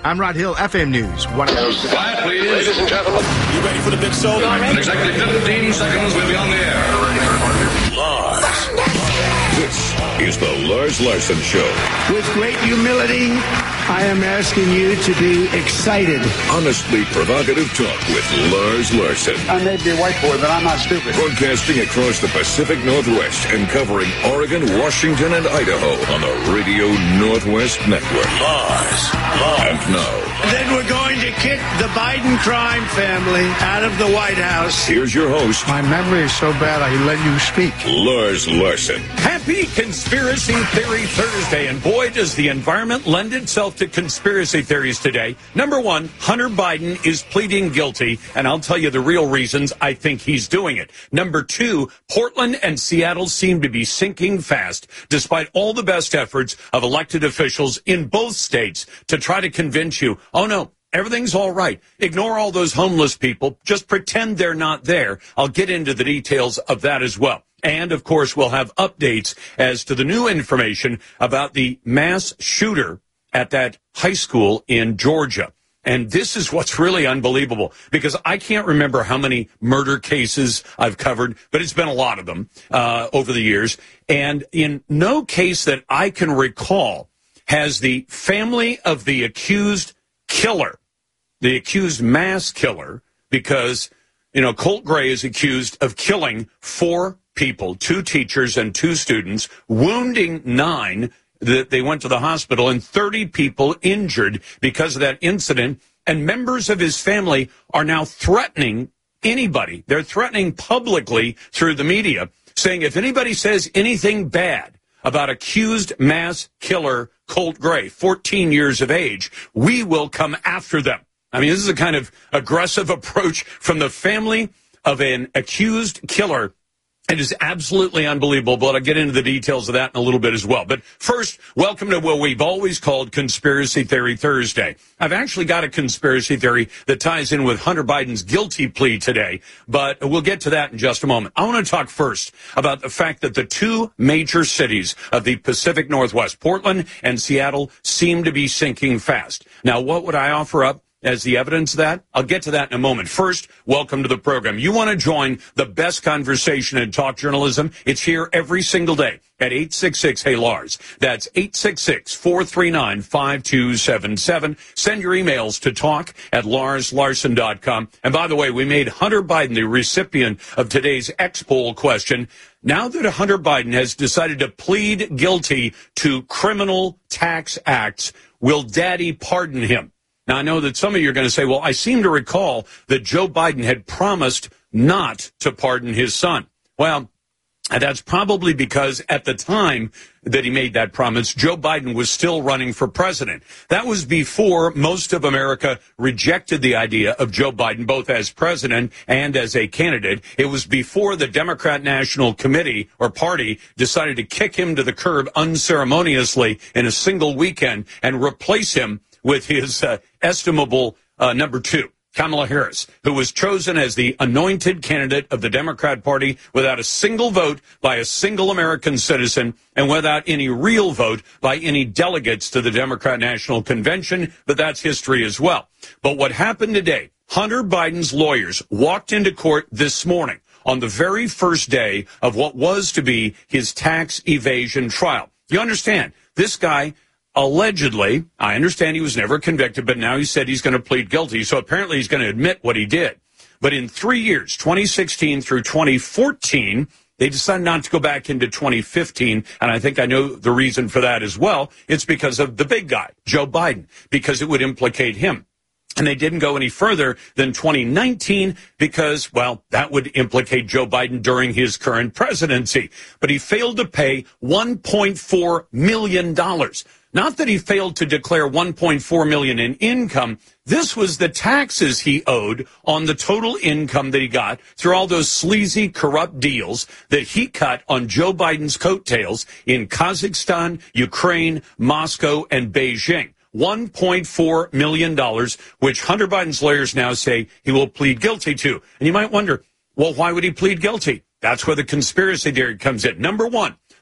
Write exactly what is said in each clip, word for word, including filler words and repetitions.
I'm Rod Hill, F M News. One Quiet, please. Ladies and gentlemen. You ready for the big show? In exactly fifteen seconds, we'll be on the air. Lars. This is the Lars Larson Show. With great humility, I am asking you to be excited. Honestly provocative talk with Lars Larson. I may be a white boy, but I'm not stupid. Broadcasting across the Pacific Northwest and covering Oregon, Washington, and Idaho on the Radio Northwest Network. Lars. Lars. And now. And then we're going to kick the Biden crime family out of the White House. Here's your host. My memory is so bad I let you speak. Lars Larson. Happy Conspiracy Theory Thursday, and boy, does the environment lend itself to conspiracy theories today. Number one, Hunter Biden is pleading guilty, and I'll tell you the real reasons I think he's doing it. Number two, Portland and Seattle seem to be sinking fast, despite all the best efforts of elected officials in both states to try to convince you, oh no, everything's all right. Ignore all those homeless people. Just pretend they're not there. I'll get into the details of that as well. And, of course, we'll have updates as to the new information about the mass shooter at that high school in Georgia. And this is what's really unbelievable, because I can't remember how many murder cases I've covered, but it's been a lot of them uh, over the years. And in no case that I can recall has the family of the accused killer, the accused mass killer, because, you know, Colt Gray is accused of killing four people, two teachers and two students, wounding nine. That they went to the hospital, and thirty people injured because of that incident. And members of his family are now threatening anybody. They're threatening publicly through the media, saying if anybody says anything bad about accused mass killer Colt Gray, fourteen years of age, we will come after them. I mean, this is a kind of aggressive approach from the family of an accused killer. It is absolutely unbelievable, but I'll get into the details of that in a little bit as well. But first, welcome to what we've always called Conspiracy Theory Thursday. I've actually got a conspiracy theory that ties in with Hunter Biden's guilty plea today, but we'll get to that in just a moment. I want to talk first about the fact that the two major cities of the Pacific Northwest, Portland and Seattle, seem to be sinking fast. Now, what would I offer up as the evidence of that? I'll get to that in a moment. First, welcome to the program. You want to join the best conversation in talk journalism? It's here every single day at eight six six, hey Lars. That's eight six six, four three nine, five two seven seven. Send your emails to talk at lars larson dot com. And by the way, we made Hunter Biden the recipient of today's X-Poll question. Now that Hunter Biden has decided to plead guilty to criminal tax acts, will Daddy pardon him? Now, I know that some of you are going to say, well, I seem to recall that Joe Biden had promised not to pardon his son. Well, that's probably because at the time that he made that promise, Joe Biden was still running for president. That was before most of America rejected the idea of Joe Biden, both as president and as a candidate. It was before the Democrat National Committee or Party decided to kick him to the curb unceremoniously in a single weekend and replace him with his uh, estimable uh, number two, Kamala Harris, who was chosen as the anointed candidate of the Democrat Party without a single vote by a single American citizen and without any real vote by any delegates to the Democrat National Convention. But that's history as well. But what happened today, Hunter Biden's lawyers walked into court this morning on the very first day of what was to be his tax evasion trial. You understand, this guy allegedly, I understand he was never convicted, but now he said he's going to plead guilty. So apparently he's going to admit what he did. But in three years, twenty sixteen through twenty fourteen, they decided not to go back into twenty fifteen. And I think I know the reason for that as well. It's because of the big guy, Joe Biden, because it would implicate him. And they didn't go any further than twenty nineteen because, well, that would implicate Joe Biden during his current presidency. But he failed to pay one point four million dollars. Not that he failed to declare one point four million dollars in income. This was the taxes he owed on the total income that he got through all those sleazy, corrupt deals that he cut on Joe Biden's coattails in Kazakhstan, Ukraine, Moscow, and Beijing. one point four million dollars, which Hunter Biden's lawyers now say he will plead guilty to. And you might wonder, well, why would he plead guilty? That's where the conspiracy theory comes in. Number one,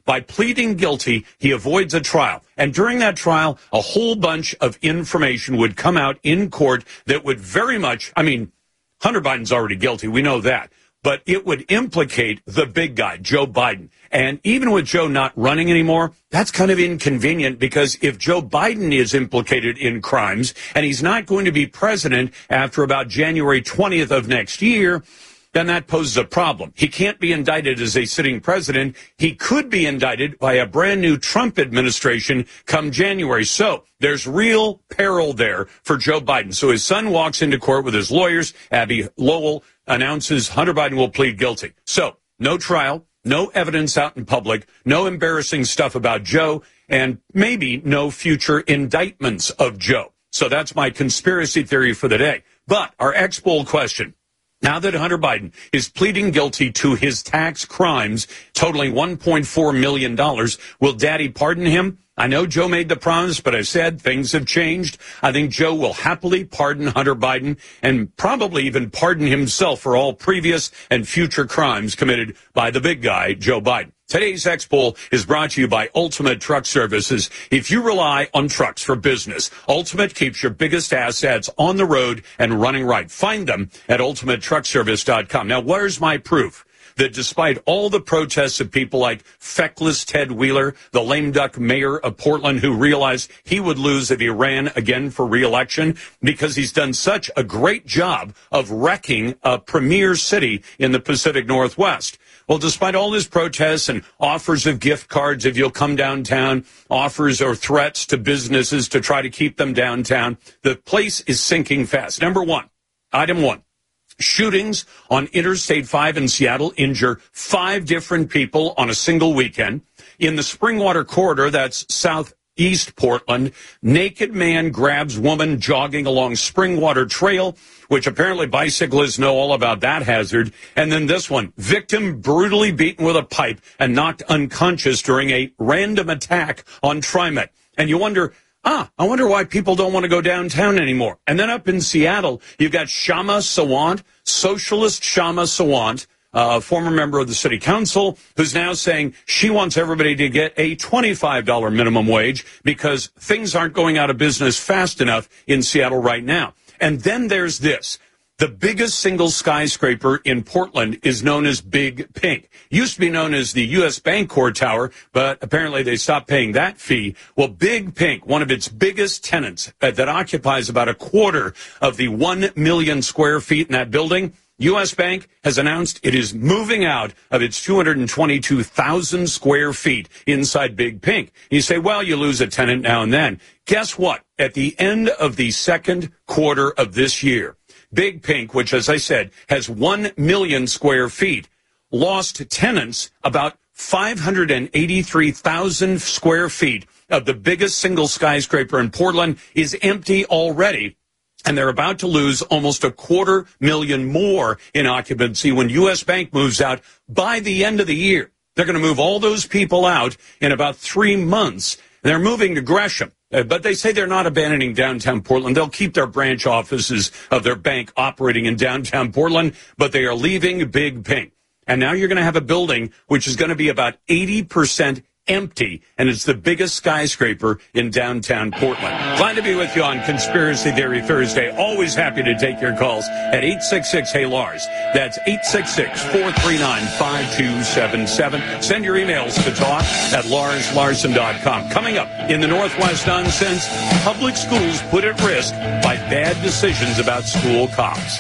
By pleading guilty, he avoids a trial. And during that trial, a whole bunch of information would come out in court that would very much, I mean, Hunter Biden's already guilty. We know that. But it would implicate the big guy, Joe Biden. And even with Joe not running anymore, that's kind of inconvenient, because if Joe Biden is implicated in crimes and he's not going to be president after about January twentieth of next year, then that poses a problem. He can't be indicted as a sitting president. He could be indicted by a brand new Trump administration come January. So there's real peril there for Joe Biden. So his son walks into court with his lawyers. Abby Lowell announces Hunter Biden will plead guilty. So no trial, no evidence out in public, no embarrassing stuff about Joe, and maybe no future indictments of Joe. So that's my conspiracy theory for the day. But our X-Poll question: now that Hunter Biden is pleading guilty to his tax crimes totaling one point four million dollars, will Daddy pardon him? I know Joe made the promise, but I said things have changed. I think Joe will happily pardon Hunter Biden and probably even pardon himself for all previous and future crimes committed by the big guy, Joe Biden. Today's X-Poll is brought to you by Ultimate Truck Services. If you rely on trucks for business, Ultimate keeps your biggest assets on the road and running right. Find them at ultimate truck service dot com. Now, where's my proof that despite all the protests of people like feckless Ted Wheeler, the lame duck mayor of Portland, who realized he would lose if he ran again for re-election because he's done such a great job of wrecking a premier city in the Pacific Northwest? Well, despite all his protests and offers of gift cards if you'll come downtown, offers or threats to businesses to try to keep them downtown, the place is sinking fast. Number one, item one. Shootings on Interstate five in Seattle injure five different people on a single weekend. In the Springwater Corridor, that's southeast Portland, naked man grabs woman jogging along Springwater Trail, which apparently bicyclists know all about that hazard. And then this one, victim brutally beaten with a pipe and knocked unconscious during a random attack on TriMet. And you wonder, Ah, I wonder why people don't want to go downtown anymore. And then up in Seattle, you've got Shama Sawant, socialist Shama Sawant, a former member of the city council, who's now saying she wants everybody to get a twenty-five dollars minimum wage because things aren't going out of business fast enough in Seattle right now. And then there's this. The biggest single skyscraper in Portland is known as Big Pink. Used to be known as the U S Bancorp Tower, but apparently they stopped paying that fee. Well, Big Pink, one of its biggest tenants uh, that occupies about a quarter of the one million square feet in that building, U S Bank has announced it is moving out of its two hundred twenty-two thousand square feet inside Big Pink. You say, well, you lose a tenant now and then. Guess what? At the end of the second quarter of this year, Big Pink, which, as I said, has one million square feet, lost tenants about five hundred eighty-three thousand square feet of the biggest single skyscraper in Portland is empty already. And they're about to lose almost a quarter million more in occupancy when U S Bank moves out by the end of the year. They're going to move all those people out in about three months. They're moving to Gresham. Uh, but they say they're not abandoning downtown Portland. They'll keep their branch offices of their bank operating in downtown Portland, but they are leaving Big Pink. And now you're going to have a building which is going to be about eighty percent empty, and it's the biggest skyscraper in downtown Portland. Glad to be with you on Conspiracy Theory Thursday. Always happy to take your calls at eight six six, Hey Lars. That's eight six six, four three nine, five two seven seven. Send your emails to talk at lars larson dot com. Coming up in the Northwest Nonsense, public schools put at risk by bad decisions about school cops.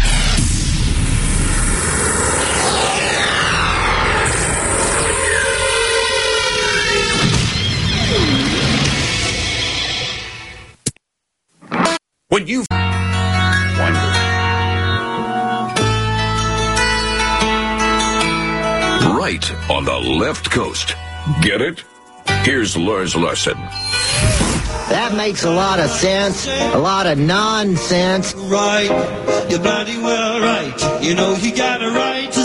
When you wonder. Right on the left coast. Get it? Here's Lars Larson. That makes a lot of sense, a lot of nonsense. Right, you're bloody well right. You know you got a right to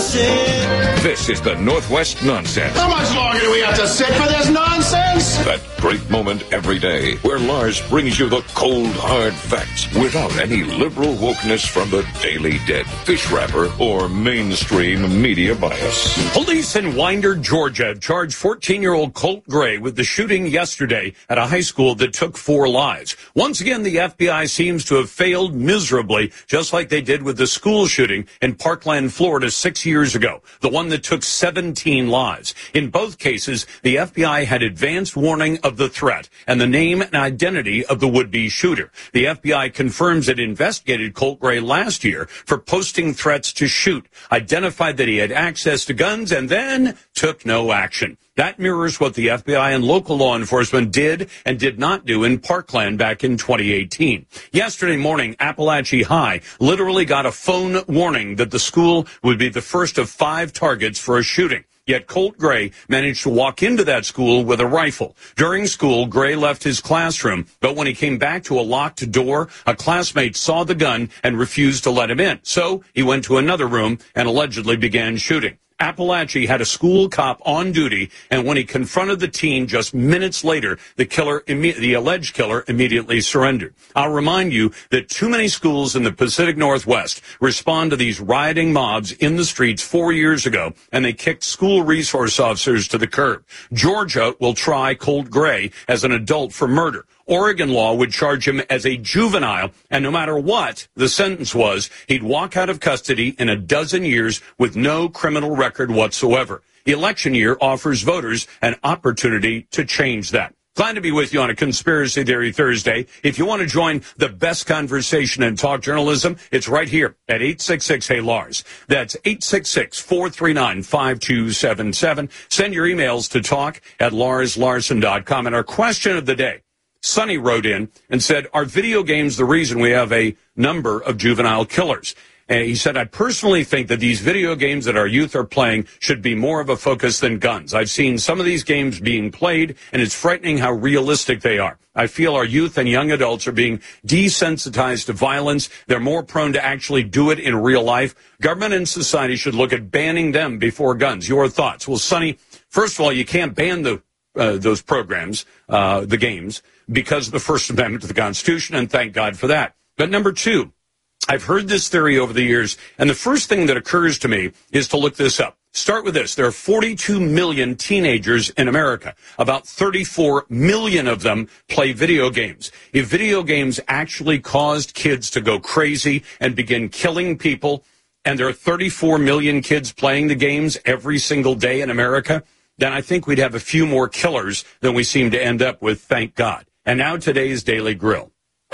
This is the Northwest Nonsense. How much longer do we have to sit for this nonsense? That great moment every day where Lars brings you the cold, hard facts without any liberal wokeness from the Daily Dead, fish wrapper, or mainstream media bias. Police in Winder, Georgia, charged fourteen-year-old Colt Gray with the shooting yesterday at a high school that took four lives. Once again, the F B I seems to have failed miserably, just like they did with the school shooting in Parkland, Florida, six years ago, the one that took seventeen lives. In both cases, the F B I had advanced warning of the threat and the name and identity of the would-be shooter. The F B I confirms it investigated Colt Gray last year for posting threats to shoot, identified that he had access to guns, and then took no action. That mirrors what the F B I and local law enforcement did and did not do in Parkland back in twenty eighteen. Yesterday morning, Appalachia High literally got a phone warning that the school would be the first of five targets for a shooting. Yet Colt Gray managed to walk into that school with a rifle. During school, Gray left his classroom, but when he came back to a locked door, a classmate saw the gun and refused to let him in. So he went to another room and allegedly began shooting. Appalachia had a school cop on duty, and when he confronted the teen just minutes later, the killer, the alleged killer, immediately surrendered. I'll remind you that too many schools in the Pacific Northwest respond to these rioting mobs in the streets four years ago, and they kicked school resource officers to the curb. Georgia will try Colt Gray as an adult for murder. Oregon law would charge him as a juvenile, and no matter what the sentence was, he'd walk out of custody in a dozen years with no criminal record whatsoever. Election year offers voters an opportunity to change that. Glad to be with you on a Conspiracy Theory Thursday. If you want to join the best conversation in talk journalism, it's right here at eight six six, hey Lars. That's eight six six, four three nine, five two seven seven. Send your emails to talk at lars larson dot com. And our question of the day, Sonny wrote in and said, are video games the reason we have a number of juvenile killers? And he said, I personally think that these video games that our youth are playing should be more of a focus than guns. I've seen some of these games being played, and it's frightening how realistic they are. I feel our youth and young adults are being desensitized to violence. They're more prone to actually do it in real life. Government and society should look at banning them before guns. Your thoughts? Well, Sonny, first of all, you can't ban the uh, those programs, uh, the games, because of the First Amendment to the Constitution, and thank God for that. But number two, I've heard this theory over the years, and the first thing that occurs to me is to look this up. Start with this. There are forty-two million teenagers in America. About thirty-four million of them play video games. If video games actually caused kids to go crazy and begin killing people, and there are thirty-four million kids playing the games every single day in America, then I think we'd have a few more killers than we seem to end up with, thank God. And now today's Daily Grill.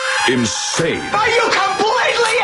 Insane. Are you completely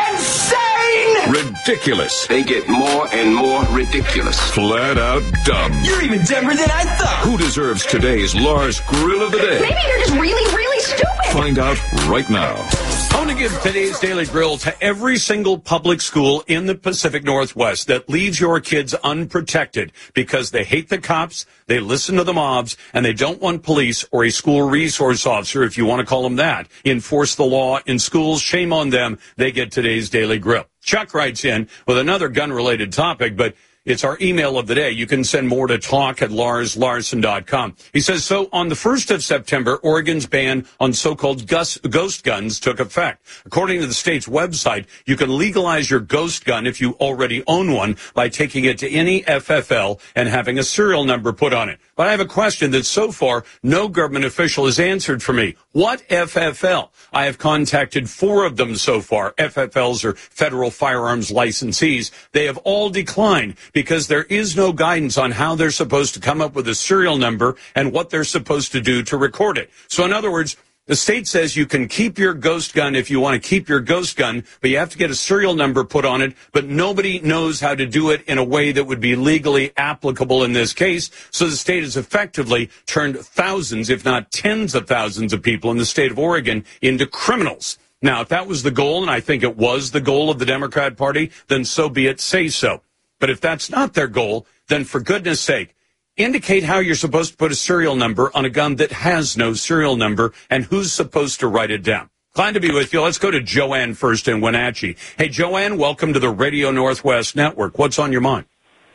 insane? Ridiculous. They get more and more ridiculous. Flat out dumb. You're even dumber than I thought. Who deserves today's Lars Grill of the Day? Maybe you're just really, really stupid. Find out right now. I want to give today's Daily Grill to every single public school in the Pacific Northwest that leaves your kids unprotected because they hate the cops, they listen to the mobs, and they don't want police or a school resource officer, if you want to call them that, enforce the law in schools. Shame on them. They get today's Daily Grill. Chuck writes in with another gun-related topic, but it's our email of the day. You can send more to talk at lars larson dot com. He says, so on the first of September, Oregon's ban on so-called ghost guns took effect. According to the state's website, you can legalize your ghost gun if you already own one by taking it to any F F L and having a serial number put on it. But I have a question that so far no government official has answered for me. What F F L? I have contacted four of them so far. F F Ls are federal firearms licensees. They have all declined because there is no guidance on how they're supposed to come up with a serial number and what they're supposed to do to record it. So in other words, the state says you can keep your ghost gun if you want to keep your ghost gun, but you have to get a serial number put on it, but nobody knows how to do it in a way that would be legally applicable in this case. So the state has effectively turned thousands, if not tens of thousands of people in the state of Oregon into criminals. Now, if that was the goal, and I think it was the goal of the Democrat Party, then so be it, say so. But if that's not their goal, then for goodness sake, indicate how you're supposed to put a serial number on a gun that has no serial number and who's supposed to write it down. Glad to be with you. Let's go to Joanne first in Wenatchee. Hey, Joanne, welcome to the Radio Northwest Network. What's on your mind?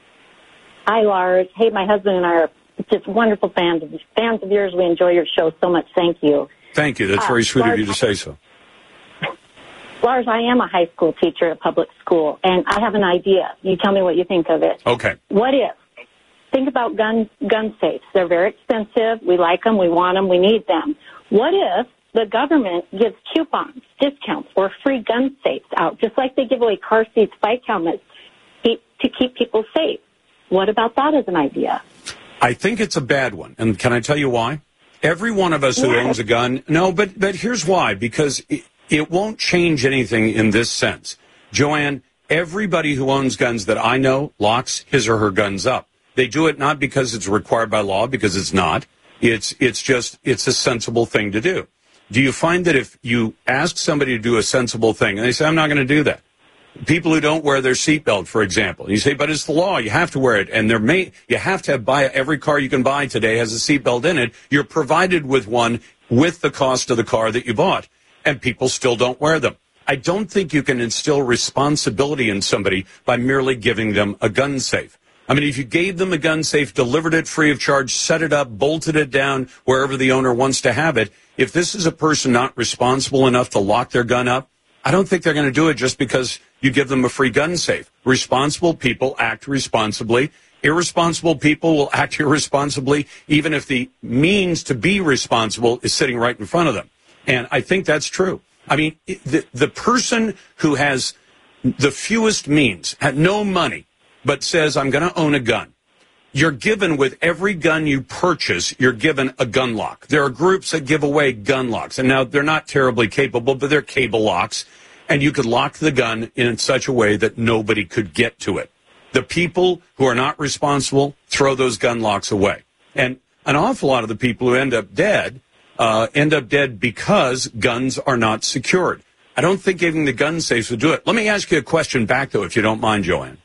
Hi, Lars. Hey, my husband and I are just wonderful fans of, fans of yours. We enjoy your show so much. Thank you. Thank you. That's uh, very sweet Lars, of you to say so. Lars, I am a high school teacher at a public school, and I have an idea. You tell me what you think of it. Okay. What if? Think about gun gun safes. They're very expensive. We like them. We want them. We need them. What if the government gives coupons, discounts, or free gun safes out, just like they give away car seats, bike helmets, to keep people safe? What about that as an idea? I think it's a bad one. And can I tell you why? Every one of us who yes. owns a gun, no, but, but here's why. Because it, it won't change anything in this sense. Joanne, everybody who owns guns that I know locks his or her guns up. They do it not because it's required by law, because it's not. It's, it's just, it's a sensible thing to do. Do you find that if you ask somebody to do a sensible thing, and they say, I'm not going to do that. People who don't wear their seatbelt, for example. You say, but it's the law. You have to wear it. And there may, you have to buy, every car you can buy today has a seatbelt in it. You're provided with one with the cost of the car that you bought. And people still don't wear them. I don't think you can instill responsibility in somebody by merely giving them a gun safe. I mean, if you gave them a gun safe, delivered it free of charge, set it up, bolted it down wherever the owner wants to have it, if this is a person not responsible enough to lock their gun up, I don't think they're going to do it just because you give them a free gun safe. Responsible people act responsibly. Irresponsible people will act irresponsibly, even if the means to be responsible is sitting right in front of them. And I think that's true. I mean, the, the person who has the fewest means, had no money, but says, I'm going to own a gun. You're given with every gun you purchase, you're given a gun lock. There are groups that give away gun locks. And now they're not terribly capable, but they're cable locks. And you could lock the gun in such a way that nobody could get to it. The people who are not responsible throw those gun locks away. And an awful lot of the people who end up dead uh, end up dead because guns are not secured. I don't think giving the gun safes would do it. Let me ask you a question back, though, if you don't mind, Joanne.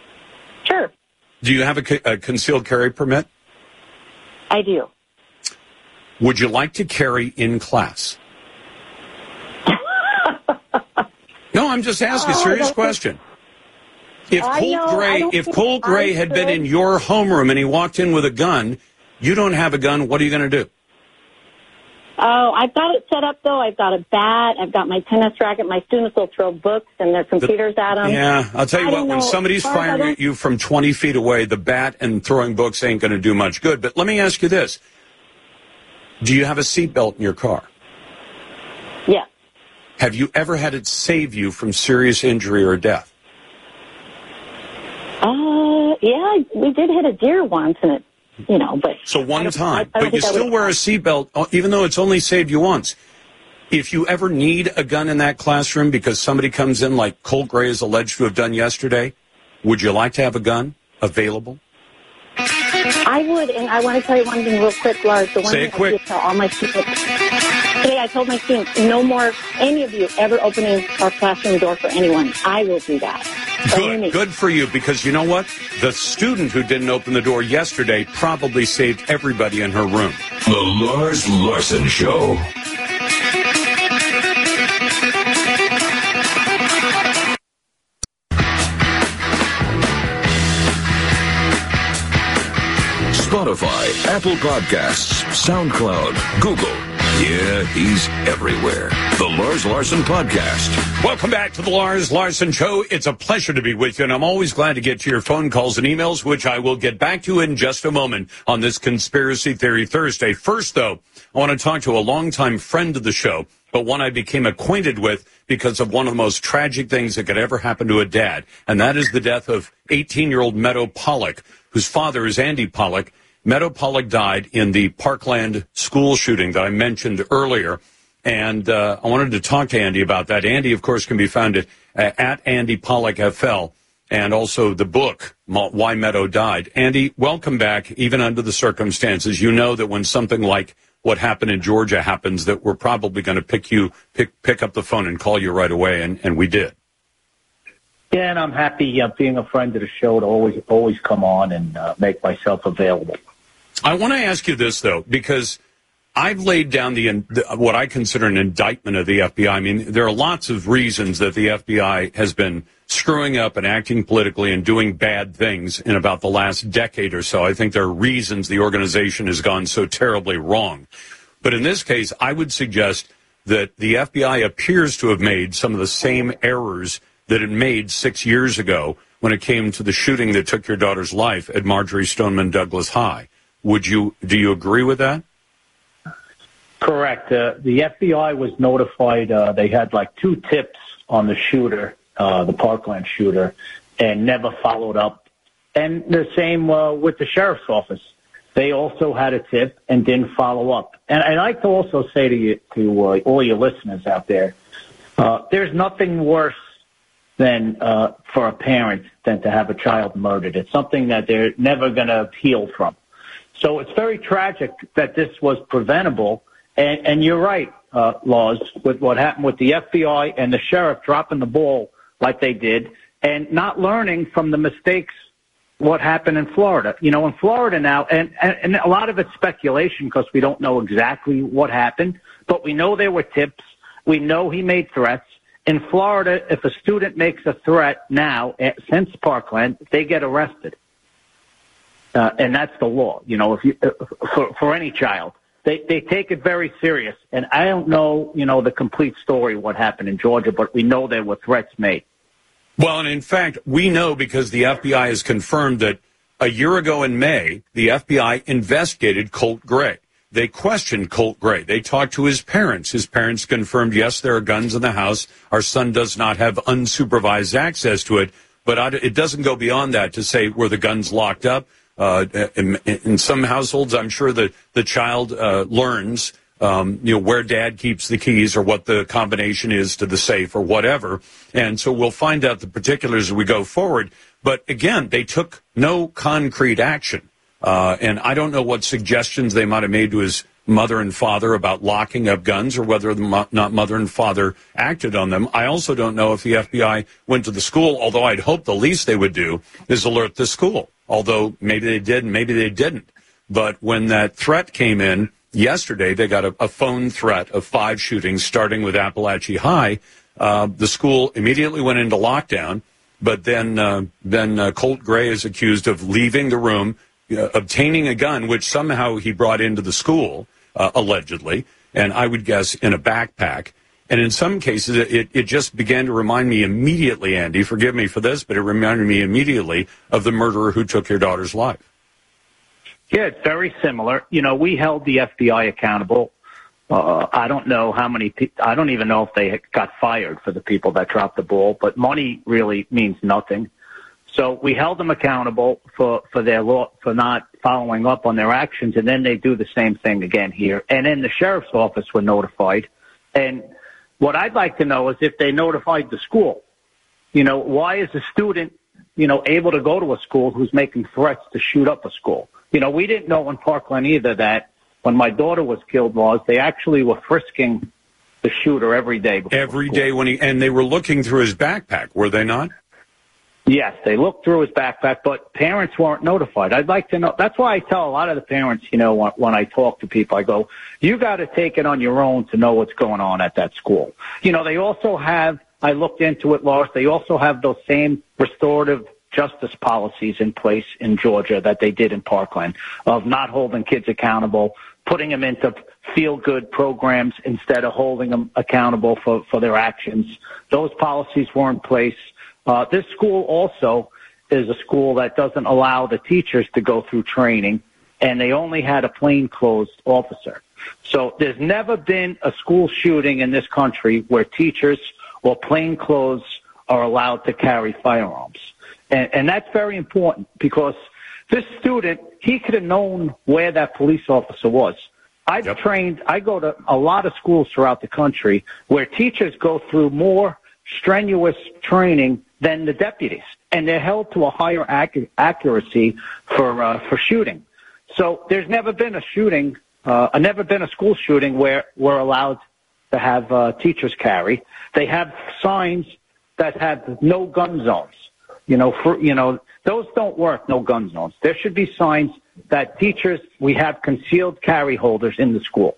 Sure. Do you have a, a concealed carry permit? I do. Would you like to carry in class? No, I'm just asking a serious question. If Colt Gray, if Colt Gray had been in your homeroom and he walked in with a gun, you don't have a gun, what are you going to do? Oh, I've got it set up, though. I've got a bat. I've got my tennis racket. My students will throw books and their computers at them. Yeah, I'll tell you I what, when know. somebody's firing at you from twenty feet away, the bat and throwing books ain't going to do much good. But let me ask you this. Do you have a seatbelt in your car? Yes. Have you ever had it save you from serious injury or death? Uh, yeah, we did hit a deer once, and it, you know, but... So one time, I, I but you still wear a seatbelt, even though it's only saved you once. If you ever need a gun in that classroom because somebody comes in like Colt Gray is alleged to have done yesterday, would you like to have a gun available? I would, and I want to tell you one thing real quick, Lars. The one Say it thing quick. I tell all my students. Today I told my students, no more, any of you ever opening our classroom door for anyone. I will do that. Good, good for you, because you know what? The student who didn't open the door yesterday probably saved everybody in her room. The Lars Larson Show. Spotify, Apple Podcasts, SoundCloud, Google. Yeah, he's everywhere. The Lars Larson Podcast. Welcome back to the Lars Larson Show. It's a pleasure to be with you, and I'm always glad to get to your phone calls and emails, which I will get back to in just a moment on this Conspiracy Theory Thursday. First, though, I want to talk to a longtime friend of the show, but one I became acquainted with because of one of the most tragic things that could ever happen to a dad, and that is the death of eighteen-year-old Meadow Pollack, whose father is Andy Pollack. Meadow Pollack died in the Parkland school shooting that I mentioned earlier, and uh, I wanted to talk to Andy about that. Andy, of course, can be found at, uh, at Andy Pollack F L, and also the book, Why Meadow Died. Andy, welcome back, even under the circumstances. You know that when something like what happened in Georgia happens, that we're probably going to pick you, pick pick up the phone and call you right away, and, and we did. Yeah, and I'm happy uh, being a friend of the show to always always come on and uh, make myself available. I want to ask you this, though, because I've laid down the, the what I consider an indictment of the F B I. I mean, there are lots of reasons that the F B I has been screwing up and acting politically and doing bad things in about the last decade or so. I think there are reasons the organization has gone so terribly wrong. But in this case, I would suggest that the F B I appears to have made some of the same errors that it made six years ago when it came to the shooting that took your daughter's life at Marjory Stoneman Douglas High. Would you, do you agree with that? Correct. Uh, the F B I was notified. Uh, they had like two tips on the shooter, uh, the Parkland shooter, and never followed up. And the same uh, with the sheriff's office. They also had a tip and didn't follow up. And I'd like to also say to you, to uh, all your listeners out there, uh, there's nothing worse than uh, for a parent than to have a child murdered. It's something that they're never going to heal from. So it's very tragic that this was preventable. And, and you're right, uh, Laws, with what happened with the F B I and the sheriff dropping the ball like they did and not learning from the mistakes what happened in Florida. You know, in Florida now, and, and, and a lot of it's speculation because we don't know exactly what happened, but we know there were tips. We know he made threats. In Florida, if a student makes a threat now, since Parkland, they get arrested. Uh, and that's the law, you know, if you, uh, for, for any child. They they take it very serious. And I don't know, you know, the complete story, what happened in Georgia, but we know there were threats made. Well, and in fact, we know because the F B I has confirmed that a year ago in May, the F B I investigated Colt Gray. They questioned Colt Gray. They talked to his parents. His parents confirmed, yes, there are guns in the house. Our son does not have unsupervised access to it. But it doesn't go beyond that to say, were the guns locked up? Uh, in, in some households, I'm sure that the child uh, learns, um, you know, where dad keeps the keys or what the combination is to the safe or whatever. And so we'll find out the particulars as we go forward. But again, they took no concrete action. Uh, and I don't know what suggestions they might have made to his mother and father about locking up guns or whether the mo- not mother and father acted on them. I also don't know if the F B I went to the school, although I'd hope the least they would do is alert the school. Although maybe they did and maybe they didn't. But when that threat came in yesterday, they got a, a phone threat of five shootings, starting with Appalachia High. Uh, the school immediately went into lockdown. But then uh, then uh, Colt Gray is accused of leaving the room, uh, obtaining a gun, which somehow he brought into the school, uh, allegedly, and I would guess in a backpack. And in some cases, it, it just began to remind me immediately, Andy, forgive me for this, but it reminded me immediately of the murderer who took your daughter's life. Yeah, it's very similar. You know, we held the F B I accountable. Uh, I don't know how many people, I don't even know if they got fired for the people that dropped the ball, but money really means nothing. So we held them accountable for, for their law, for not following up on their actions, and then they do the same thing again here. And then the sheriff's office were notified. And what I'd like to know is if they notified the school. You know, why is a student, you know, able to go to a school who's making threats to shoot up a school? You know, we didn't know in Parkland either that when my daughter was killed, Laws, they actually were frisking the shooter every day. Every school. day when he, and they were looking through his backpack, were they not? Yes, they looked through his backpack, but parents weren't notified. I'd like to know. That's why I tell a lot of the parents, you know, when, when I talk to people, I go, you got to take it on your own to know what's going on at that school. You know, they also have, I looked into it, Lars, they also have those same restorative justice policies in place in Georgia that they did in Parkland of not holding kids accountable, putting them into feel-good programs instead of holding them accountable for, for their actions. Those policies were in place. Uh, this school also is a school that doesn't allow the teachers to go through training, and they only had a plainclothes officer. So there's never been a school shooting in this country where teachers or plainclothes are allowed to carry firearms. And, and that's very important because this student, he could have known where that police officer was. I've yep. trained, I go to a lot of schools throughout the country where teachers go through more strenuous training than the deputies, and they're held to a higher ac- accuracy for uh, for shooting. So there's never been a shooting, uh, never been a school shooting where we're allowed to have uh, teachers carry. They have signs that have no gun zones. You know, for you know, those don't work. No gun zones. There should be signs that teachers, we have concealed carry holders in the school.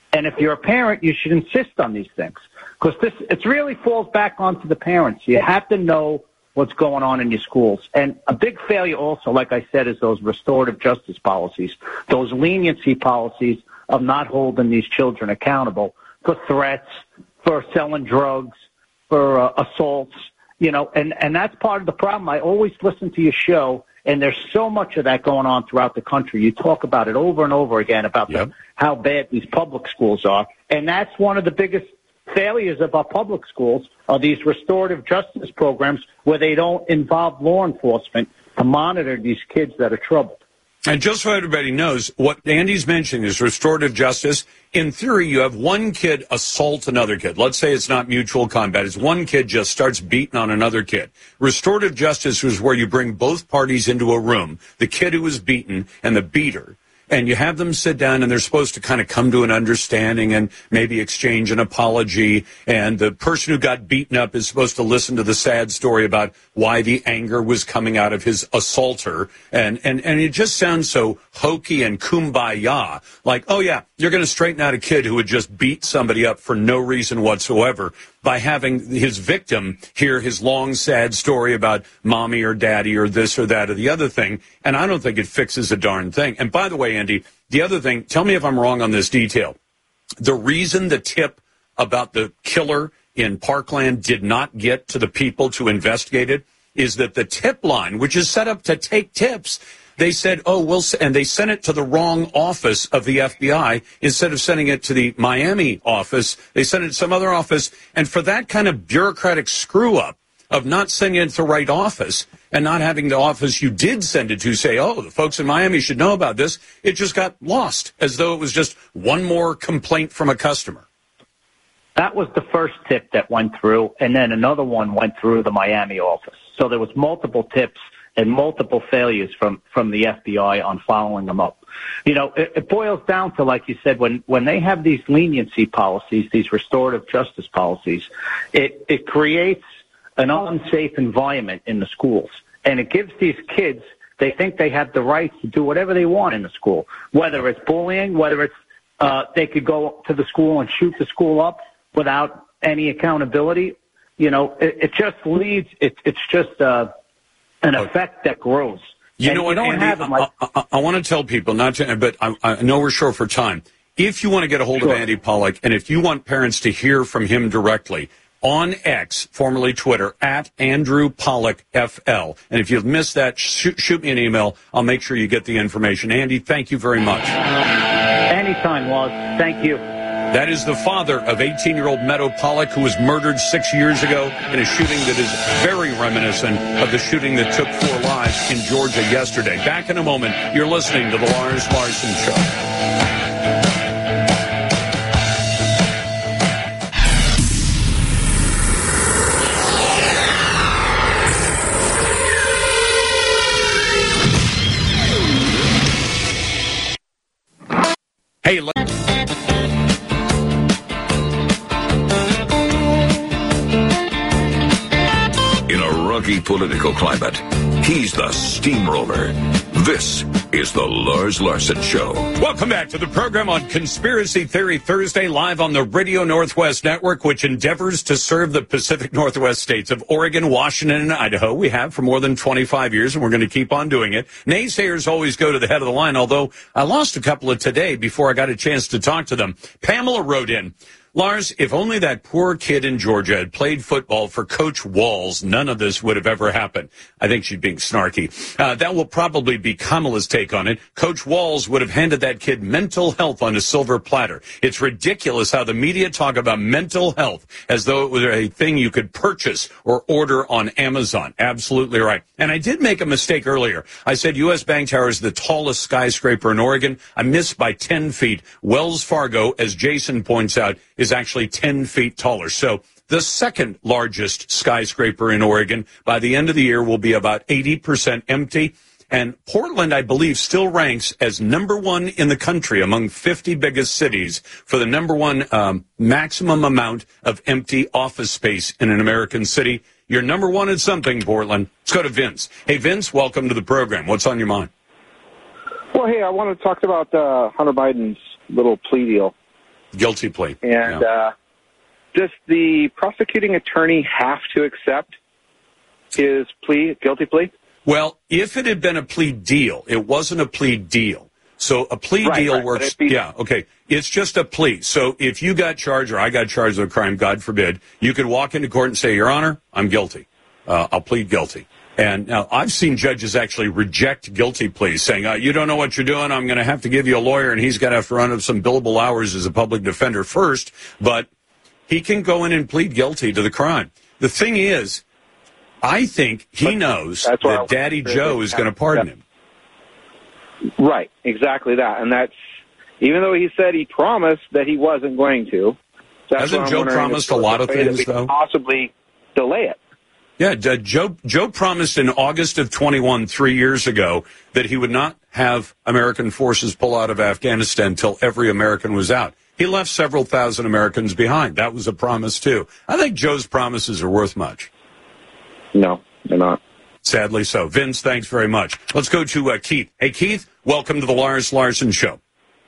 And if you're a parent, you should insist on these things because this it really falls back onto the parents. You have to know what's going on in your schools. And a big failure also, like I said, is those restorative justice policies, those leniency policies of not holding these children accountable for threats, for selling drugs, for uh, assaults, you know, and, and that's part of the problem. I always listen to your show, and there's so much of that going on throughout the country. You talk about it over and over again about yep. the, how bad these public schools are, and that's one of the biggest failures of our public schools are these restorative justice programs where they don't involve law enforcement to monitor these kids that are troubled. And just so everybody knows, what Andy's mentioning is restorative justice. In theory, you have one kid assault another kid. Let's say it's not mutual combat. It's one kid just starts beating on another kid. Restorative justice is where you bring both parties into a room, the kid who was beaten and the beater, and you have them sit down, and they're supposed to kind of come to an understanding and maybe exchange an apology. And the person who got beaten up is supposed to listen to the sad story about why the anger was coming out of his assaulter. And, and, and it just sounds so hokey and kumbaya, like, oh, yeah, you're going to straighten out a kid who would just beat somebody up for no reason whatsoever by having his victim hear his long, sad story about mommy or daddy or this or that or the other thing. And I don't think it fixes a darn thing. And by the way, Andy, the other thing, tell me if I'm wrong on this detail. The reason the tip about the killer in Parkland did not get to the people to investigate it is that the tip line, which is set up to take tips, they said, oh, we'll, and they sent it to the wrong office of the F B I. Instead of sending it to the Miami office, they sent it to some other office. And for that kind of bureaucratic screw-up of not sending it to the right office and not having the office you did send it to say, oh, the folks in Miami should know about this, it just got lost as though it was just one more complaint from a customer. That was the first tip that went through, and then another one went through the Miami office. So there was multiple tips and multiple failures from, from the F B I on following them up. You know, it, it boils down to, like you said, when, when they have these leniency policies, these restorative justice policies, it, it creates an unsafe environment in the schools. And it gives these kids, they think they have the right to do whatever they want in the school, whether it's bullying, whether it's uh, they could go to the school and shoot the school up without any accountability. You know, it, it just leads, it, it's just uh, an effect that grows. You and know what, you Andy, I, like, I, I, I want to tell people, not to, but I, I know we're short for time. If you want to get a hold sure. of Andy Pollack, and if you want parents to hear from him directly, on X, formerly Twitter, at Andrew Pollack F L. And if you've missed that, shoot, shoot me an email. I'll make sure you get the information. Andy, thank you very much. Anytime, Laws. Thank you. That is the father of eighteen-year-old Meadow Pollack, who was murdered six years ago in a shooting that is very reminiscent of the shooting that took four lives in Georgia yesterday. Back in a moment. You're listening to The Lars Larson Show. Hey, let- in a rugged political climate, he's the steamroller. This is the Lars Larson Show. Welcome back to the program on Conspiracy Theory Thursday, live on the Radio Northwest Network, which endeavors to serve the Pacific Northwest states of Oregon, Washington, and Idaho. We have for more than twenty-five years, and we're going to keep on doing it. Naysayers always go to the head of the line, although I lost a couple of today before I got a chance to talk to them. Pamela wrote in, Lars, if only that poor kid in Georgia had played football for Coach Walls, none of this would have ever happened. I think she's being snarky. Uh, that will probably be Kamala's take on it. Coach Walls would have handed that kid mental health on a silver platter. It's ridiculous how the media talk about mental health as though it was a thing you could purchase or order on Amazon. Absolutely right. And I did make a mistake earlier. I said U S Bank Tower is the tallest skyscraper in Oregon. I missed by ten feet. Wells Fargo, as Jason points out, is actually ten feet taller. So the second largest skyscraper in Oregon by the end of the year will be about eighty percent empty. And Portland, I believe, still ranks as number one in the country among fifty biggest cities for the number one um, maximum amount of empty office space in an American city. You're number one at something, Portland. Let's go to Vince. Hey, Vince, welcome to the program. What's on your mind? Well, hey, I want to talk about uh, Hunter Biden's little plea deal. Guilty plea. And yeah. uh, does the prosecuting attorney have to accept his plea, guilty plea? Well, if it had been a plea deal, it wasn't a plea deal. So a plea right, deal right, works. Be- yeah, okay. It's just a plea. So if you got charged or I got charged with a crime, God forbid, you could walk into court and say, Your Honor, I'm guilty. Uh, I'll plead guilty. And now I've seen judges actually reject guilty pleas, saying, uh, you don't know what you're doing. I'm going to have to give you a lawyer, and he's going to have to run up some billable hours as a public defender first. But he can go in and plead guilty to the crime. The thing is, I think he but knows that I Daddy Joe is going to pardon him. Right, exactly that. And that's, even though he said he promised that he wasn't going to. Hasn't Joe promised a lot of things, though? Possibly delay it. Yeah, Joe, Joe promised in August of twenty-one, three years ago, that he would not have American forces pull out of Afghanistan until every American was out. He left several thousand Americans behind. That was a promise, too. I think Joe's promises are worth much. No, they're not. Sadly so. Vince, thanks very much. Let's go to uh, Keith. Hey, Keith, welcome to the Lars Larson Show.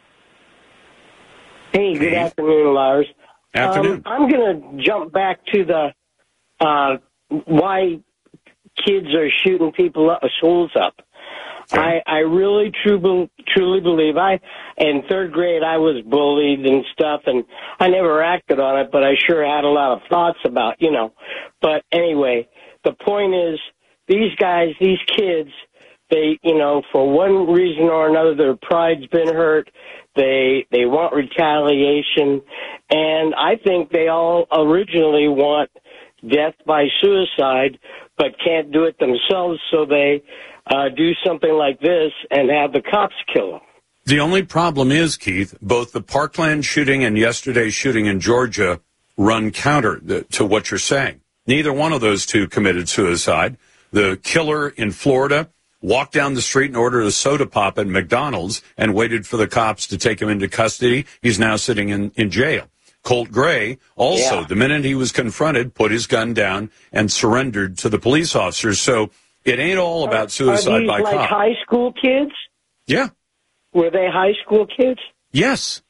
Hey, good Keith. afternoon, Lars. Afternoon. Um, I'm going to jump back to the uh, why kids are shooting people up, schools up. Okay. I, I really truly, truly believe I, in third grade, I was bullied and stuff, and I never acted on it, but I sure had a lot of thoughts about, you know. But anyway, the point is, these guys, these kids, they, you know, for one reason or another, their pride's been hurt. They, they want retaliation, and I think they all originally want death by suicide, but can't do it themselves, so they uh, do something like this and have the cops kill them. The only problem is, Keith, both the Parkland shooting and yesterday's shooting in Georgia run counter to what you're saying. Neither one of those two committed suicide. The killer in Florida walked down the street and ordered a soda pop at McDonald's and waited for the cops to take him into custody. He's now sitting in, in jail. Colt Gray also, yeah. the minute he was confronted, put his gun down and surrendered to the police officers. So it ain't all about suicide are these by like cop. High school kids? Yeah. Were they high school kids? Yes.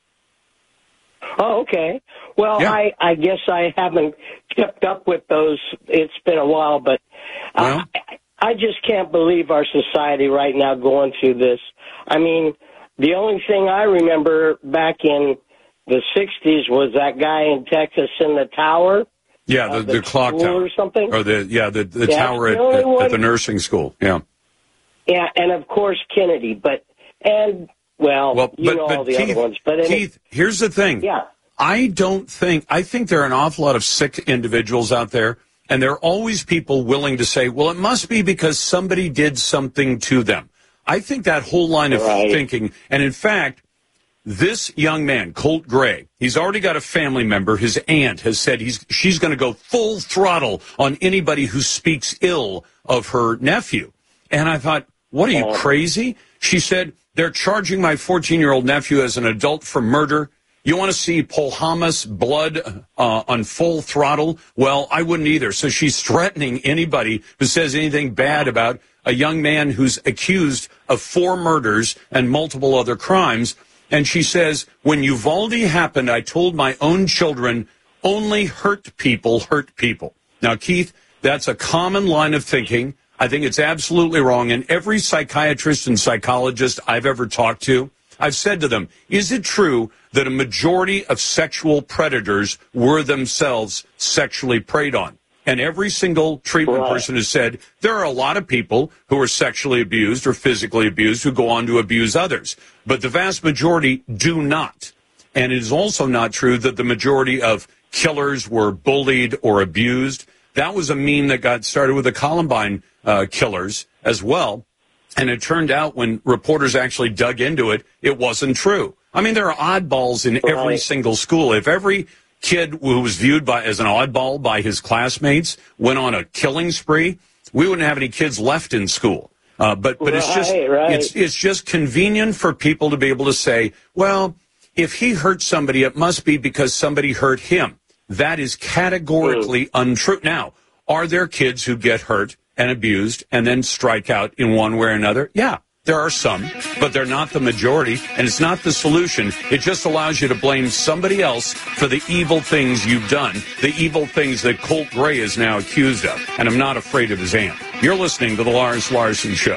Oh, okay. Well, yeah. I, I guess I haven't kept up with those. It's been a while, but well, I, I just can't believe our society right now going through this. I mean, the only thing I remember back in the sixties was that guy in Texas in the tower. Yeah, the, uh, the, the clock tower. Or something. Or the, yeah, the, the yeah, tower the at, at, at the one. nursing school. Yeah. Yeah, and of course Kennedy, but, and, well, well you but, know but all the Keith, other ones. But Keith, it, here's the thing. Yeah. I don't think, I think there are an awful lot of sick individuals out there, and there are always people willing to say, well, it must be because somebody did something to them. I think that whole line of right. thinking, and in fact, this young man, Colt Gray, he's already got a family member. His aunt has said he's she's going to go full throttle on anybody who speaks ill of her nephew. And I thought, what are you, crazy? She said, they're charging my fourteen-year-old nephew as an adult for murder. You want to see Paul Hamas blood uh, on full throttle? Well, I wouldn't either. So she's threatening anybody who says anything bad about a young man who's accused of four murders and multiple other crimes. And she says, when Uvalde happened, I told my own children, only hurt people hurt people. Now, Keith, that's a common line of thinking. I think it's absolutely wrong. And every psychiatrist and psychologist I've ever talked to, I've said to them, is it true that a majority of sexual predators were themselves sexually preyed on? And every single treatment right. person has said there are a lot of people who are sexually abused or physically abused who go on to abuse others. But the vast majority do not. And it is also not true that the majority of killers were bullied or abused. That was a meme that got started with the Columbine uh, killers as well. And it turned out when reporters actually dug into it, it wasn't true. I mean, there are oddballs in right. every single school. If every kid who was viewed by as an oddball by his classmates went on a killing spree, we wouldn't have any kids left in school. Uh, but but right, it's just right. it's it's just convenient for people to be able to say, well, if he hurt somebody, it must be because somebody hurt him. That is categorically mm. untrue. Now, are there kids who get hurt and abused and then strike out in one way or another? Yeah, There are some, but they're not the majority, and it's not the solution. It just allows you to blame somebody else for the evil things you've done, the evil things that Colt Gray is now accused of. And I'm not afraid of his aunt. You're listening to The Lars Larson Show.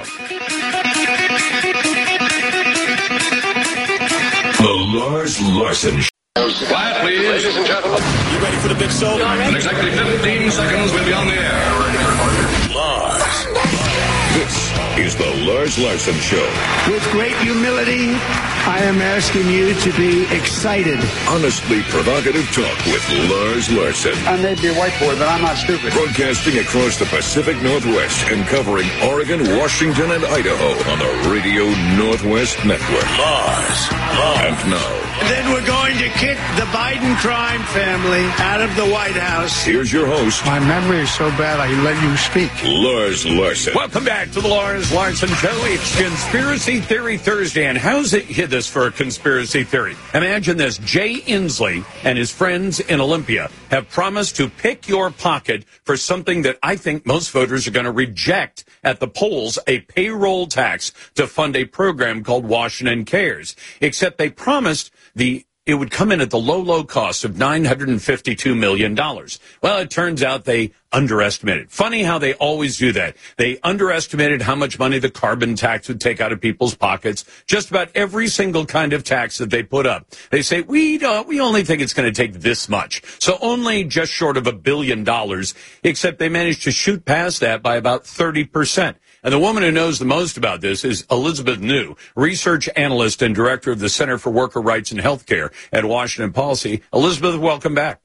The Lars Larson Show. Quiet, please. Ladies and gentlemen. You ready for the big show? In exactly fifteen seconds, we'll be on the air. Lars. This is the Lars Larson Show. With great humility, I am asking you to be excited. Honestly provocative talk with Lars Larson. I may be a white boy, but I'm not stupid. Broadcasting across the Pacific Northwest and covering Oregon, Washington, and Idaho on the Radio Northwest Network. Lars. Lars. And now. Then we're going to kick the Biden crime family out of the White House. Here's your host. My memory is so bad I let you speak. Lars Larson. Welcome back to the Lars Larson Show. It's Conspiracy Theory Thursday. And how's it hit this for a conspiracy theory? Imagine this. Jay Inslee and his friends in Olympia have promised to pick your pocket for something that I think most voters are going to reject at the polls, a payroll tax to fund a program called Washington Cares. Except they promised the it would come in at the low, low cost of nine hundred fifty-two million dollars. Well, it turns out they underestimated. Funny how they always do that. They underestimated how much money the carbon tax would take out of people's pockets. Just about every single kind of tax that they put up. They say, we don't, we only think it's going to take this much. So only just short of a billion dollars, except they managed to shoot past that by about thirty percent. And the woman who knows the most about this is Elizabeth New, research analyst and director of the Center for Worker Rights and Healthcare at Washington Policy. Elizabeth, welcome back.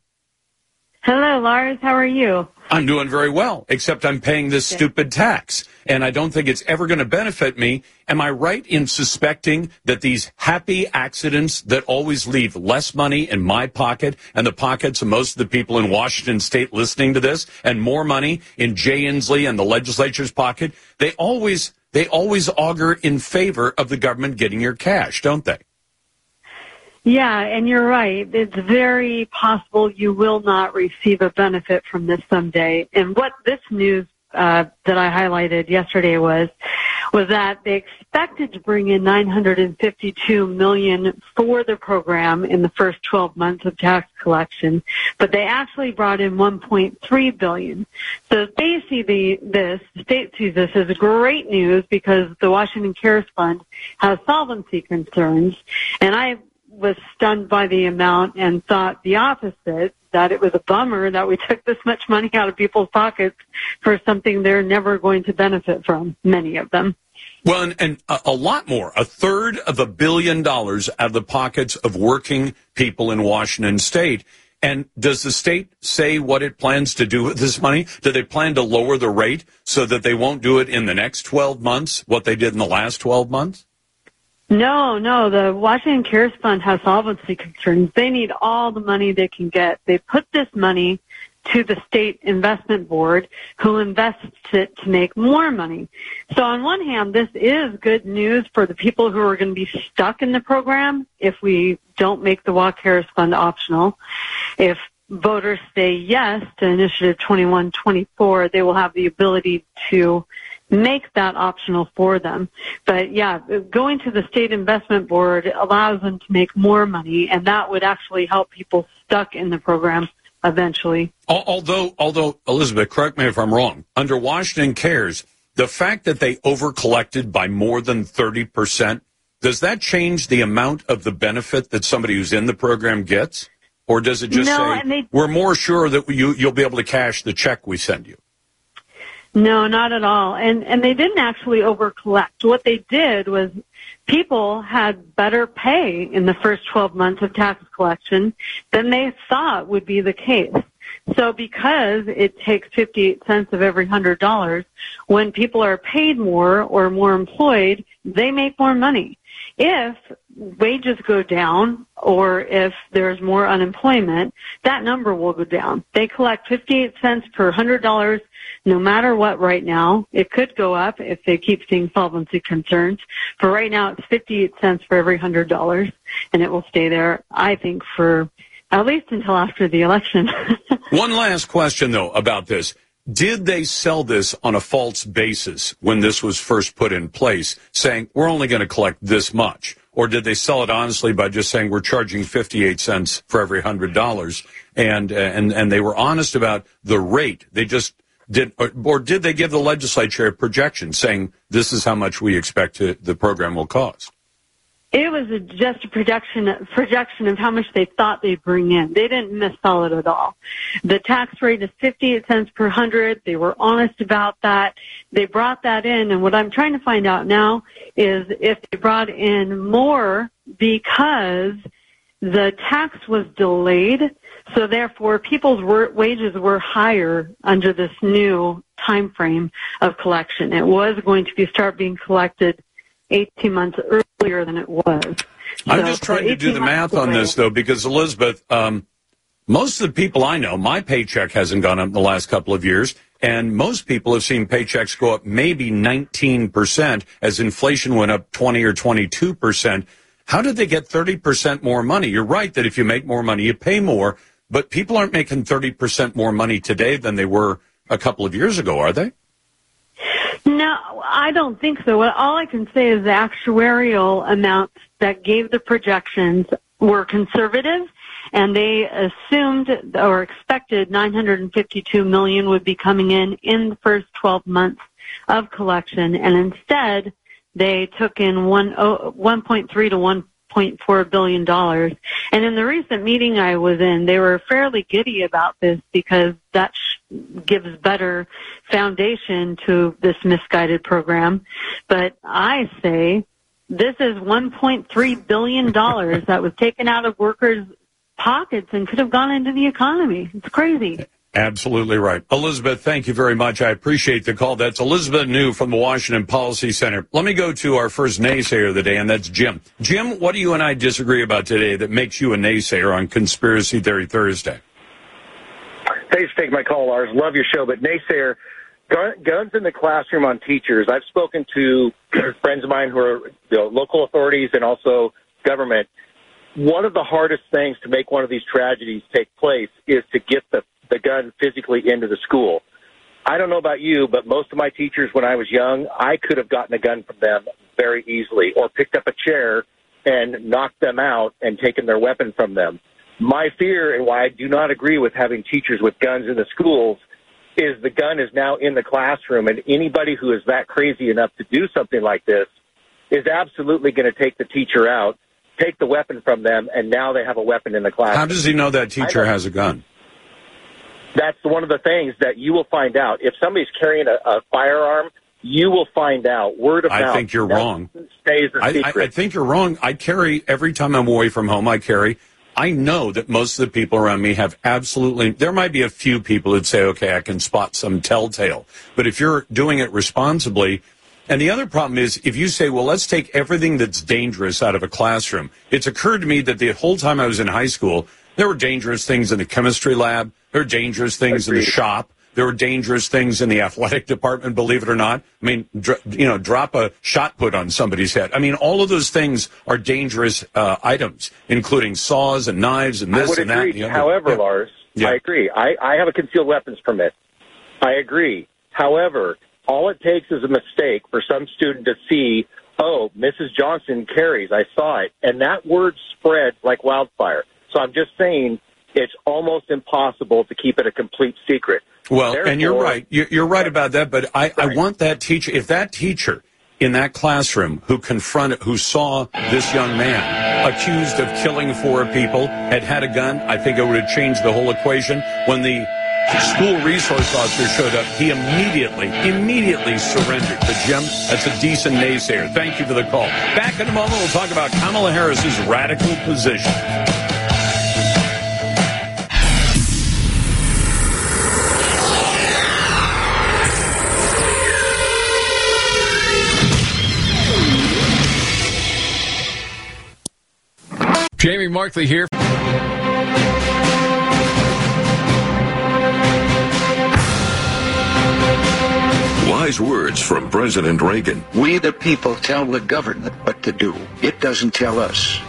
Hello, Lars. How are you? I'm doing very well, except I'm paying this stupid tax, and I don't think it's ever going to benefit me. Am I right in suspecting that these happy accidents that always leave less money in my pocket and the pockets of most of the people in Washington State listening to this, and more money in Jay Inslee and the legislature's pocket, they always they always augur in favor of the government getting your cash, don't they? Yeah, and you're right. It's very possible you will not receive a benefit from this someday. And what this news uh, that I highlighted yesterday was, was that they expected to bring in nine hundred fifty-two million dollars for the program in the first twelve months of tax collection, but they actually brought in one point three billion dollars. So they see the, this, the state sees this as great news because the Washington Cares Fund has solvency concerns, and I was stunned by the amount and thought the opposite, that it was a bummer that we took this much money out of people's pockets for something they're never going to benefit from, many of them. Well, and, and a, a lot more, a third of a billion dollars out of the pockets of working people in Washington State. And does the state say what it plans to do with this money? Do they plan to lower the rate so that they won't do it in the next twelve months, what they did in the last twelve months? No, no, the Washington Cares Fund has solvency concerns. They need all the money they can get. They put this money to the state investment board, who invests it to make more money. So on one hand, this is good news for the people who are going to be stuck in the program if we don't make the Walk Cares Fund optional. If voters say yes to Initiative twenty-one twenty-four, they will have the ability to make that optional for them. But yeah, going to the state investment board allows them to make more money, and that would actually help people stuck in the program eventually. Although, although Elizabeth, correct me if I'm wrong, under Washington Cares, the fact that they overcollected by more than thirty percent, does that change the amount of the benefit that somebody who's in the program gets? Or does it just no, say, and they, we're more sure that you, you'll be able to cash the check we send you? No, not at all. And and they didn't actually overcollect. What they did was people had better pay in the first twelve months of tax collection than they thought would be the case. So because it takes fifty-eight cents of every one hundred dollars, when people are paid more or more employed, they make more money. If wages go down or if there's more unemployment, that number will go down. They collect fifty-eight cents per one hundred dollars no matter what right now. It could go up if they keep seeing solvency concerns. For right now, it's fifty-eight cents for every one hundred dollars, and it will stay there, I think, for at least until after the election. One last question, though, about this. Did they sell this on a false basis when this was first put in place, saying we're only going to collect this much? Or did they sell it honestly by just saying we're charging fifty-eight cents for every one hundred dollars? And, uh, and, and they were honest about the rate. They just did, or, or did they give the legislature a projection saying this is how much we expect to, the program will cost? It was a, just a projection, projection of how much they thought they'd bring in. They didn't missell it at all. The tax rate is fifty-eight cents per hundred. They were honest about that. They brought that in, and what I'm trying to find out now is if they brought in more because the tax was delayed, so therefore people's wages were higher under this new time frame of collection. It was going to be start being collected eighteen months earlier than it was. I'm so just trying to do the math on this, though, because, Elizabeth, um, most of the people I know, my paycheck hasn't gone up in the last couple of years, and most people have seen paychecks go up maybe nineteen percent as inflation went up twenty or twenty-two percent. How did they get thirty percent more money? You're right that if you make more money, you pay more, but people aren't making thirty percent more money today than they were a couple of years ago, are they? No, I don't think so. All I can say is the actuarial amounts that gave the projections were conservative, and they assumed or expected nine hundred fifty-two million dollars would be coming in in the first twelve months of collection, and instead they took in one, oh, one point three to one point four billion dollars. And in the recent meeting I was in, they were fairly giddy about this because that sh- gives better foundation to this misguided program. But I say this is one point three billion dollars that was taken out of workers' pockets and could have gone into the economy. It's crazy. Absolutely right. Elizabeth, thank you very much. I appreciate the call. That's Elizabeth New from the Washington Policy Center. Let me go to our first naysayer of the day, and that's Jim. Jim, what do you and I disagree about today that makes you a naysayer on Conspiracy Theory Thursday? Thanks for taking my call, Lars. Love your show, but naysayer, gun, guns in the classroom on teachers. I've spoken to friends of mine who are you know, local authorities and also government. One of the hardest things to make one of these tragedies take place is to get the the gun physically into the school. I don't know about you, but most of my teachers when I was young, I could have gotten a gun from them very easily or picked up a chair and knocked them out and taken their weapon from them. My fear and why I do not agree with having teachers with guns in the schools is the gun is now in the classroom, and anybody who is that crazy enough to do something like this is absolutely going to take the teacher out, take the weapon from them, and now they have a weapon in the classroom. How does he know that teacher has a gun? That's one of the things that you will find out. If somebody's carrying a, a firearm, you will find out. Word of I mouth. I think you're wrong. Stays a I, secret. I, I think you're wrong. I carry, every time I'm away from home, I carry. I know that most of the people around me have absolutely, there might be a few people that say, okay, I can spot some telltale. But if you're doing it responsibly, and the other problem is, if you say, well, let's take everything that's dangerous out of a classroom. It's occurred to me that the whole time I was in high school, there were dangerous things in the chemistry lab. There were dangerous things Agreed. in the shop. There were dangerous things in the athletic department, believe it or not. I mean, dr- you know, drop a shot put on somebody's head. I mean, all of those things are dangerous uh, items, including saws and knives and this I would and agree. that. And the other. However, yeah. Lars, yeah. I agree. I, I have a concealed weapons permit. I agree. However, all it takes is a mistake for some student to see, oh, Missus Johnson carries. I saw it. And that word spreads like wildfire. So I'm just saying, it's almost impossible to keep it a complete secret. Well, Therefore, and you're right. You're, you're right about that. But I, right. I want that teacher, if that teacher in that classroom who confronted, who saw this young man accused of killing four people had had a gun, I think it would have changed the whole equation. When the school resource officer showed up, he immediately, immediately surrendered. But Jim, that's a decent naysayer. Thank you for the call. Back in a moment, we'll talk about Kamala Harris's radical position. Jamie Markley here. Wise words from President Reagan. We the people tell the government what to do. It doesn't tell us.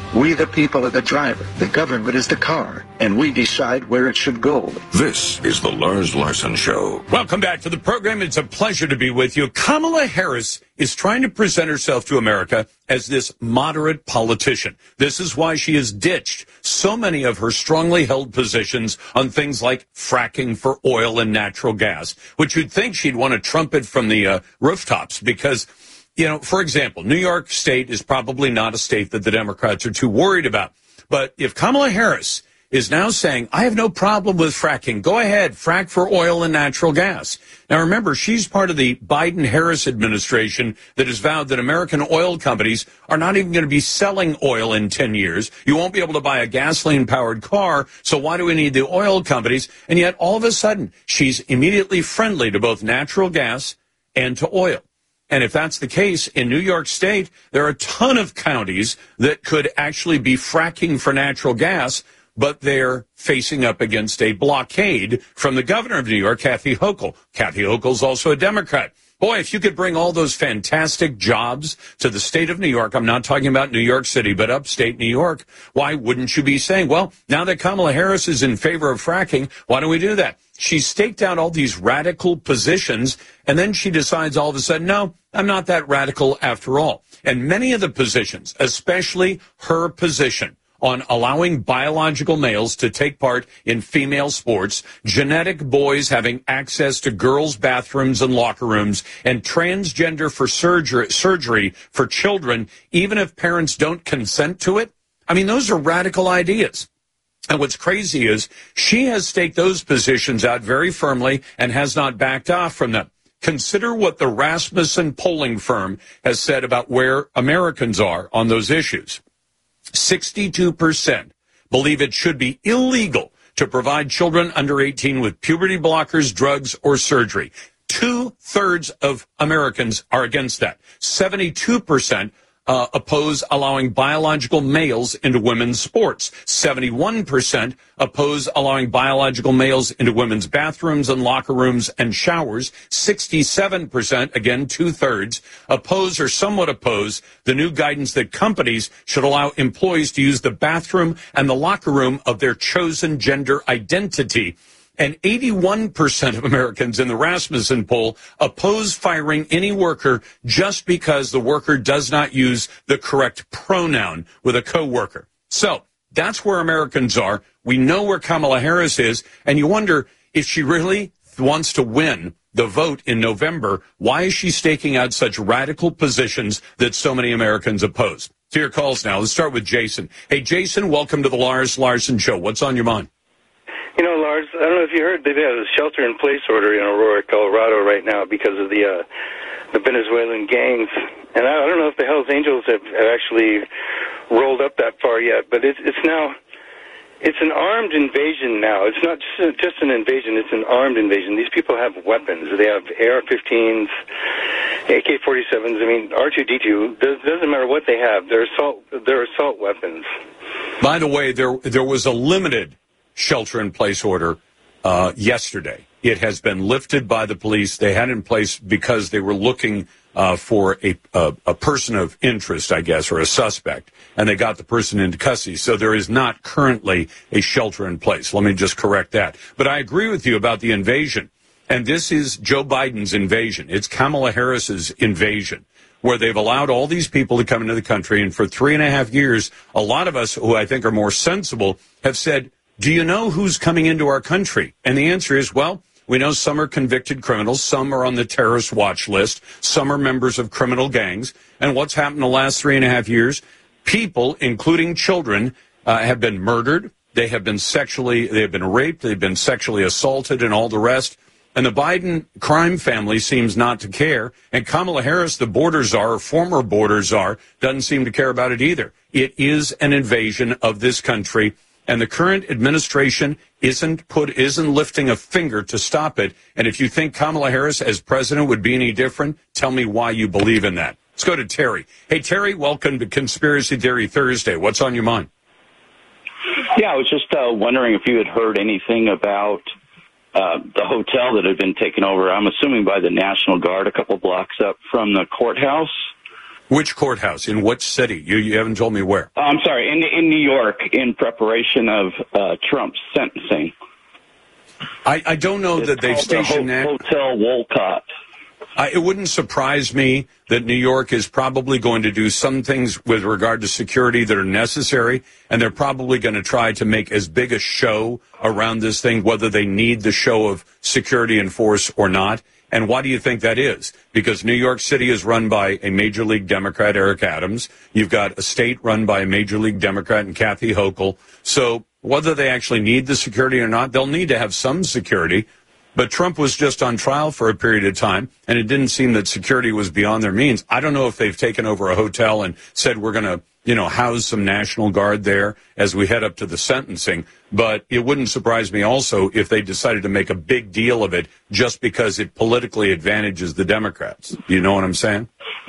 We the people are the driver, the government is the car, and we decide where it should go. This is the Lars Larson Show. Welcome back to the program. It's a pleasure to be with you. Kamala Harris is trying to present herself to America as this moderate politician. This is why she has ditched so many of her strongly held positions on things like fracking for oil and natural gas, which you'd think she'd want to trumpet from the uh, rooftops because, you know, for example, New York State is probably not a state that the Democrats are too worried about. But if Kamala Harris is now saying, I have no problem with fracking, go ahead, frack for oil and natural gas. Now, remember, she's part of the Biden-Harris administration that has vowed that American oil companies are not even going to be selling oil in ten years. You won't be able to buy a gasoline-powered car, so why do we need the oil companies? And yet, all of a sudden, she's immediately friendly to both natural gas and to oil. And if that's the case, in New York State, there are a ton of counties that could actually be fracking for natural gas, but they're facing up against a blockade from the governor of New York, Kathy Hochul. Kathy Hochul's also a Democrat. Boy, if you could bring all those fantastic jobs to the state of New York, I'm not talking about New York City, but upstate New York, why wouldn't you be saying, well, now that Kamala Harris is in favor of fracking, why don't we do that? She staked out all these radical positions, and then she decides all of a sudden, no, I'm not that radical after all. And many of the positions, especially her position on allowing biological males to take part in female sports, genetic boys having access to girls' bathrooms and locker rooms, and transgender for surgery, surgery for children, even if parents don't consent to it. I mean, those are radical ideas. And what's crazy is she has staked those positions out very firmly and has not backed off from them. Consider what the Rasmussen polling firm has said about where Americans are on those issues. sixty-two percent believe it should be illegal to provide children under eighteen with puberty blockers, drugs, or surgery. Two-thirds of Americans are against that. seventy-two percent uh, oppose allowing biological males into women's sports. seventy-one percent oppose allowing biological males into women's bathrooms and locker rooms and showers. sixty-seven percent, again, two-thirds, oppose or somewhat oppose the new guidance that companies should allow employees to use the bathroom and the locker room of their chosen gender identity. And eighty-one percent of Americans in the Rasmussen poll oppose firing any worker just because the worker does not use the correct pronoun with a coworker. So that's where Americans are. We know where Kamala Harris is, and you wonder if she really wants to win the vote in November, why is she staking out such radical positions that so many Americans oppose? To your calls now. Let's start with Jason. Hey, Jason, welcome to the Lars Larson Show. What's on your mind? You know, Lars, I don't know if you heard, they've had a shelter-in-place order in Aurora, Colorado right now because of the uh, the Venezuelan gangs. And I, I don't know if the Hells Angels have, have actually rolled up that far yet, but it's, it's now, it's an armed invasion now. It's not just, just an invasion, it's an armed invasion. These people have weapons. They have A R fifteens, A K forty-sevens. I mean, R two D two, does, doesn't matter what they have. They're assault, they're assault weapons. By the way, there there was a limited shelter-in-place order uh, yesterday. It has been lifted by the police. They had it in place because they were looking uh, for a, a a person of interest, I guess, or a suspect, and they got the person into custody. So there is not currently a shelter-in-place. Let me just correct that. But I agree with you about the invasion, and this is Joe Biden's invasion. It's Kamala Harris's invasion, where they've allowed all these people to come into the country, and for three and a half years, a lot of us who I think are more sensible have said, do you know who's coming into our country? And the answer is, well, we know some are convicted criminals, some are on the terrorist watch list, some are members of criminal gangs. And what's happened the last three and a half years? People, including children, uh, have been murdered. They have been sexually, they have been raped, they've been sexually assaulted and all the rest. And the Biden crime family seems not to care. And Kamala Harris, the border czar, or former border czar, doesn't seem to care about it either. It is an invasion of this country. And the current administration isn't put isn't lifting a finger to stop it. And if you think Kamala Harris as president would be any different, tell me why you believe in that. Let's go to Terry. Hey, Terry, welcome to Conspiracy Theory Thursday. What's on your mind? Yeah, I was just uh, wondering if you had heard anything about uh, the hotel that had been taken over, I'm assuming by the National Guard, a couple blocks up from the courthouse. Which courthouse? In which city? You, you haven't told me where. I'm sorry, in in New York, in preparation of uh, Trump's sentencing. I, I don't know it's that they've stationed the that. Hotel Wolcott. I, it wouldn't surprise me that New York is probably going to do some things with regard to security that are necessary, and they're probably going to try to make as big a show around this thing, whether they need the show of security and force or not. And why do you think that is? Because New York City is run by a Major League Democrat, Eric Adams. You've got a state run by a Major League Democrat and Kathy Hochul. So whether they actually need the security or not, they'll need to have some security. But Trump was just on trial for a period of time, and it didn't seem that security was beyond their means. I don't know if they've taken over a hotel and said we're going to, you know, house some National Guard there as we head up to the sentencing. But it wouldn't surprise me also if they decided to make a big deal of it just because it politically advantages the Democrats. Do you know what I'm saying?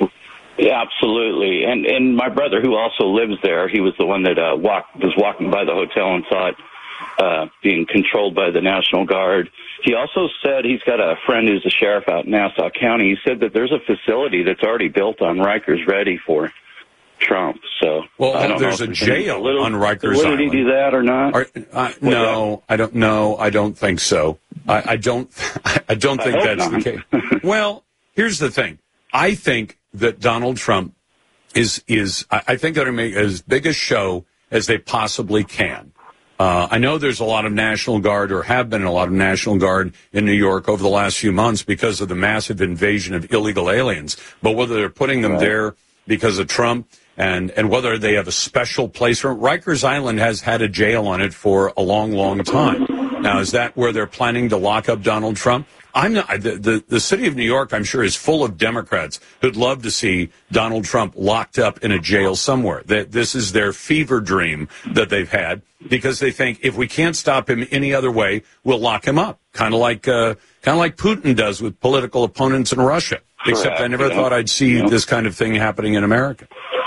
Yeah, absolutely. And and my brother, who also lives there, he was the one that uh, walked was walking by the hotel and saw it uh, being controlled by the National Guard. He also said he's got a friend who's a sheriff out in Nassau County. He said that there's a facility that's already built on Rikers ready for Trump. So well, I don't there's know a jail little, on Rikers Island. Island. Did he do that or not? Are, uh, no, I don't. No, I don't think so. I, I don't. I don't think I that's not. the case. Well, here's the thing. I think that Donald Trump is is. I, I think they're going to make as big a show as they possibly can. Uh, I know there's a lot of National Guard, or have been a lot of National Guard in New York over the last few months because of the massive invasion of illegal aliens. But whether they're putting them right. there because of Trump, and, and whether they have a special place for Rikers Island has had a jail on it for a long, long time. Now, is that where they're planning to lock up Donald Trump? I'm not, the, the, the city of New York, I'm sure, is full of Democrats who'd love to see Donald Trump locked up in a jail somewhere. That this is their fever dream that they've had because they think if we can't stop him any other way, we'll lock him up. Kind of like, uh, kind of like Putin does with political opponents in Russia. Correct. Except I never yeah. thought I'd see yeah. this kind of thing happening in America.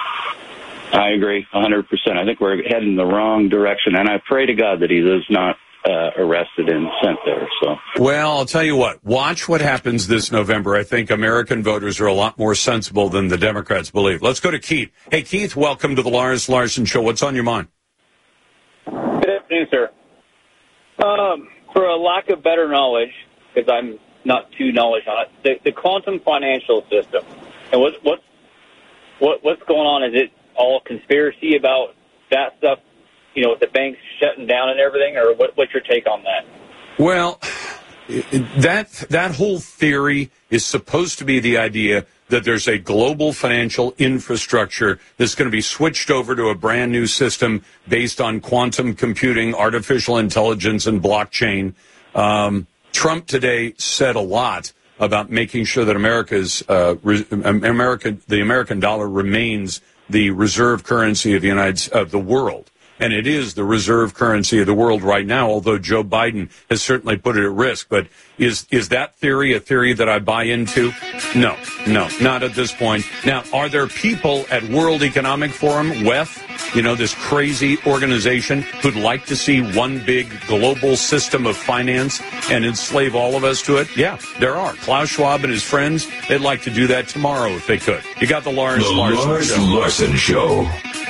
I agree one hundred percent. I think we're heading in the wrong direction, and I pray to God that he is not uh, arrested and sent there. So, well, I'll tell you what. Watch what happens this November. I think American voters are a lot more sensible than the Democrats believe. Let's go to Keith. Hey, Keith, welcome to the Lars Larson Show. What's on your mind? Good afternoon, sir. Um, for a lack of better knowledge, because I'm not too knowledge on it, the, the quantum financial system, and what's what's what, what's going on? Is it all conspiracy about that stuff, you know, with the banks shutting down and everything, or what, what's your take on that? Well, that that whole theory is supposed to be the idea that there's a global financial infrastructure that's going to be switched over to a brand new system based on quantum computing, artificial intelligence, and blockchain. Um, Trump today said a lot about making sure that America's uh, re- America, the American dollar remains the reserve currency of the United of the world. And it is the reserve currency of the world right now, although Joe Biden has certainly put it at risk. But is is that theory a theory that I buy into? No, no, not at this point. Now, are there people at World Economic Forum, W E F, you know, this crazy organization, who'd like to see one big global system of finance and enslave all of us to it? Yeah, there are. Klaus Schwab and his friends, they'd like to do that tomorrow if they could. You got the Lars the Larson Lars Show. Larson Show.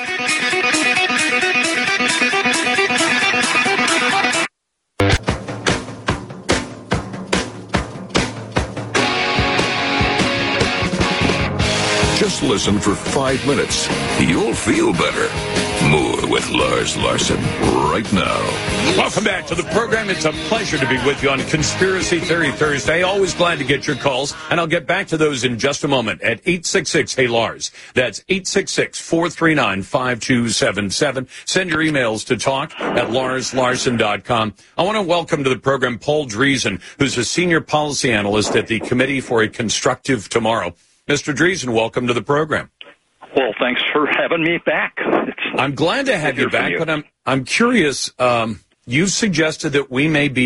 Just listen for five minutes. You'll feel better. More with Lars Larson right now. Welcome back to the program. It's a pleasure to be with you on Conspiracy Theory Thursday. Always glad to get your calls, and I'll get back to those in just a moment at eight six six, hey Lars. That's eight six six, four three nine, five two seven seven. Send your emails to talk at lars larson dot com. I want to welcome to the program Paul Driesen, who's a senior policy analyst at the Committee for a Constructive Tomorrow. Mister Driesen, welcome to the program. Well, thanks for having me back. It's I'm glad to have you back, you. but I'm I'm curious. Um, you've suggested that we may be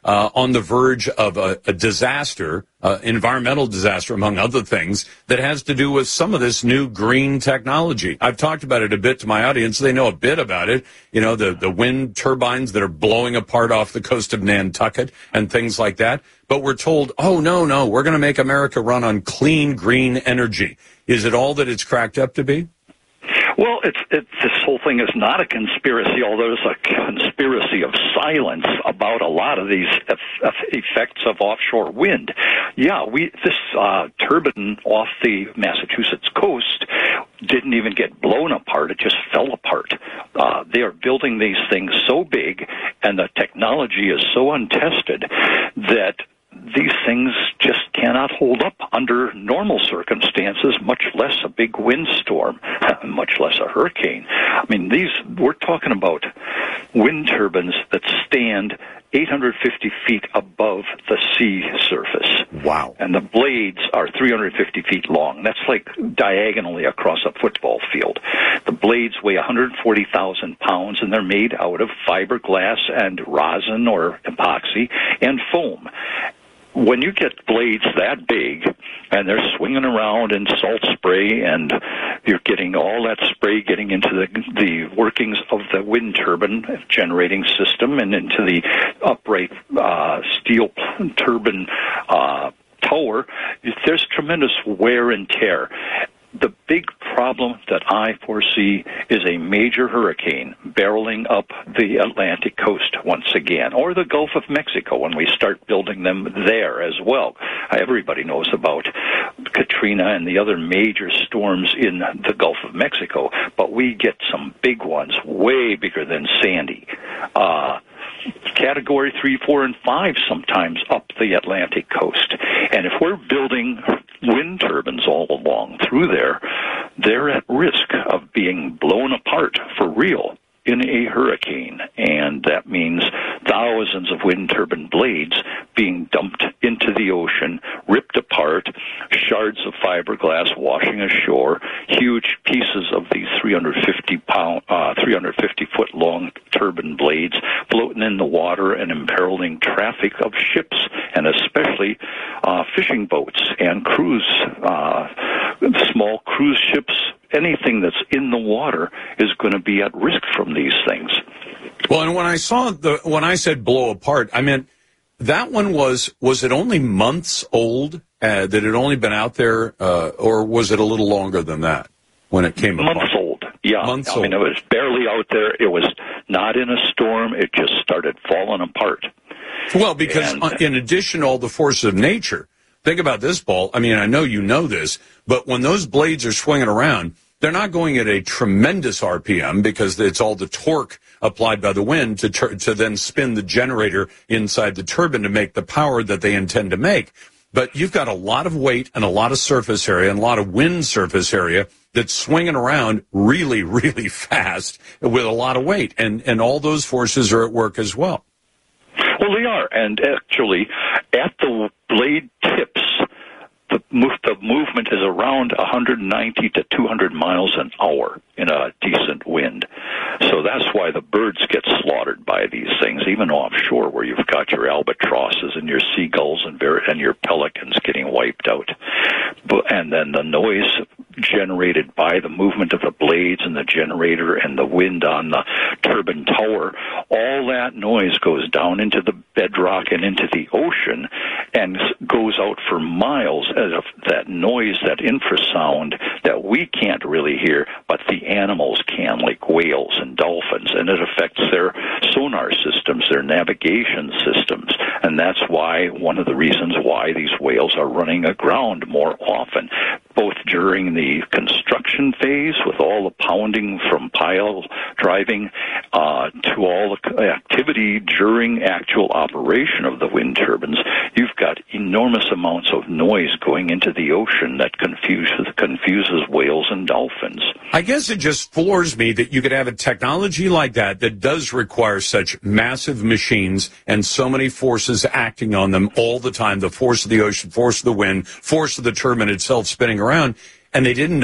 uh, on the verge of a, a disaster, uh, environmental disaster, among other things, that has to do with some of this new green technology. I've talked about it a bit to my audience. They know a bit about it. You know, the, the wind turbines that are blowing apart off the coast of Nantucket and things like that. But we're told, oh, no, no, we're going to make America run on clean, green energy. Is it all that it's cracked up to be? Well, it's, it's this whole thing is not a conspiracy, although there's a conspiracy of silence about a lot of these eff- effects of offshore wind. Yeah, we this uh, turbine off the Massachusetts coast didn't even get blown apart; it just fell apart. Uh, they are building these things so big, and the technology is so untested that these things just cannot hold up under normal circumstances, much less a big windstorm, much less a hurricane. I mean, these we're talking about wind turbines that stand eight hundred fifty feet above the sea surface. Wow. And the blades are three hundred fifty feet long. That's like diagonally across a football field. The blades weigh one hundred forty thousand pounds, and they're made out of fiberglass and rosin or epoxy and foam. When you get blades that big and they're swinging around in salt spray and you're getting all that spray getting into the the workings of the wind turbine generating system and into the upright uh, steel turbine uh, tower, there's tremendous wear and tear. The big problem that I foresee is a major hurricane barreling up the Atlantic coast once again, or the Gulf of Mexico when we start building them there as well. Everybody knows about Katrina and the other major storms in the Gulf of Mexico, but we get some big ones, way bigger than Sandy. Uh, Category three, four, and five sometimes up the Atlantic coast. And if we're building wind turbines all along through there, they're at risk of being blown apart for real in a hurricane. And that means thousands of wind turbine blades being dumped into the ocean, ripped apart, shards of fiberglass washing ashore, huge pieces of these three hundred fifty pound, uh, three hundred fifty foot long turbine blades floating in the water and imperiling traffic of ships, and especially uh, fishing boats and cruise, uh, small cruise ships. Anything that's in the water is going to be at risk from these things. Well, and when I saw the, when I said blow apart, I meant that one was, was it only months old, uh, that it had only been out there, uh, or was it a little longer than that when it came apart? Months old, yeah. Months I mean, it was barely out there. It was not in a storm. It just started falling apart. Well, because and, in addition to all the forces of nature, think about this, Paul. I mean, I know you know this, but when those blades are swinging around, they're not going at a tremendous R P M because it's all the torque applied by the wind to tur- to then spin the generator inside the turbine to make the power that they intend to make. But you've got a lot of weight and a lot of surface area and a lot of wind surface area that's swinging around really, really fast with a lot of weight. And, and all those forces are at work as well. Well, they are. And actually, at the blade tips, The, move, the movement is around one hundred ninety to two hundred miles an hour in a decent wind. So that's why the birds get slaughtered by these things, even offshore where you've got your albatrosses and your seagulls and, and your pelicans getting wiped out. But, and then the noise generated by the movement of the blades and the generator and the wind on the turbine tower, all that noise goes down into the bedrock and into the ocean and goes out for miles as of that noise, that infrasound that we can't really hear, but the animals can, like whales and dolphins, and it affects their sonar systems, their navigation systems, and that's why one of the reasons why these whales are running aground more often, both during the construction phase with all the pounding from pile driving uh, to all the activity during actual operation of the wind turbines. You've got enormous amounts of noise going into the ocean that confuses confuses whales and dolphins. I guess it just floors me that you could have a technology like that that does require such massive machines and so many forces acting on them all the time, the force of the ocean, force of the wind, force of the turbine itself spinning around, and they didn't know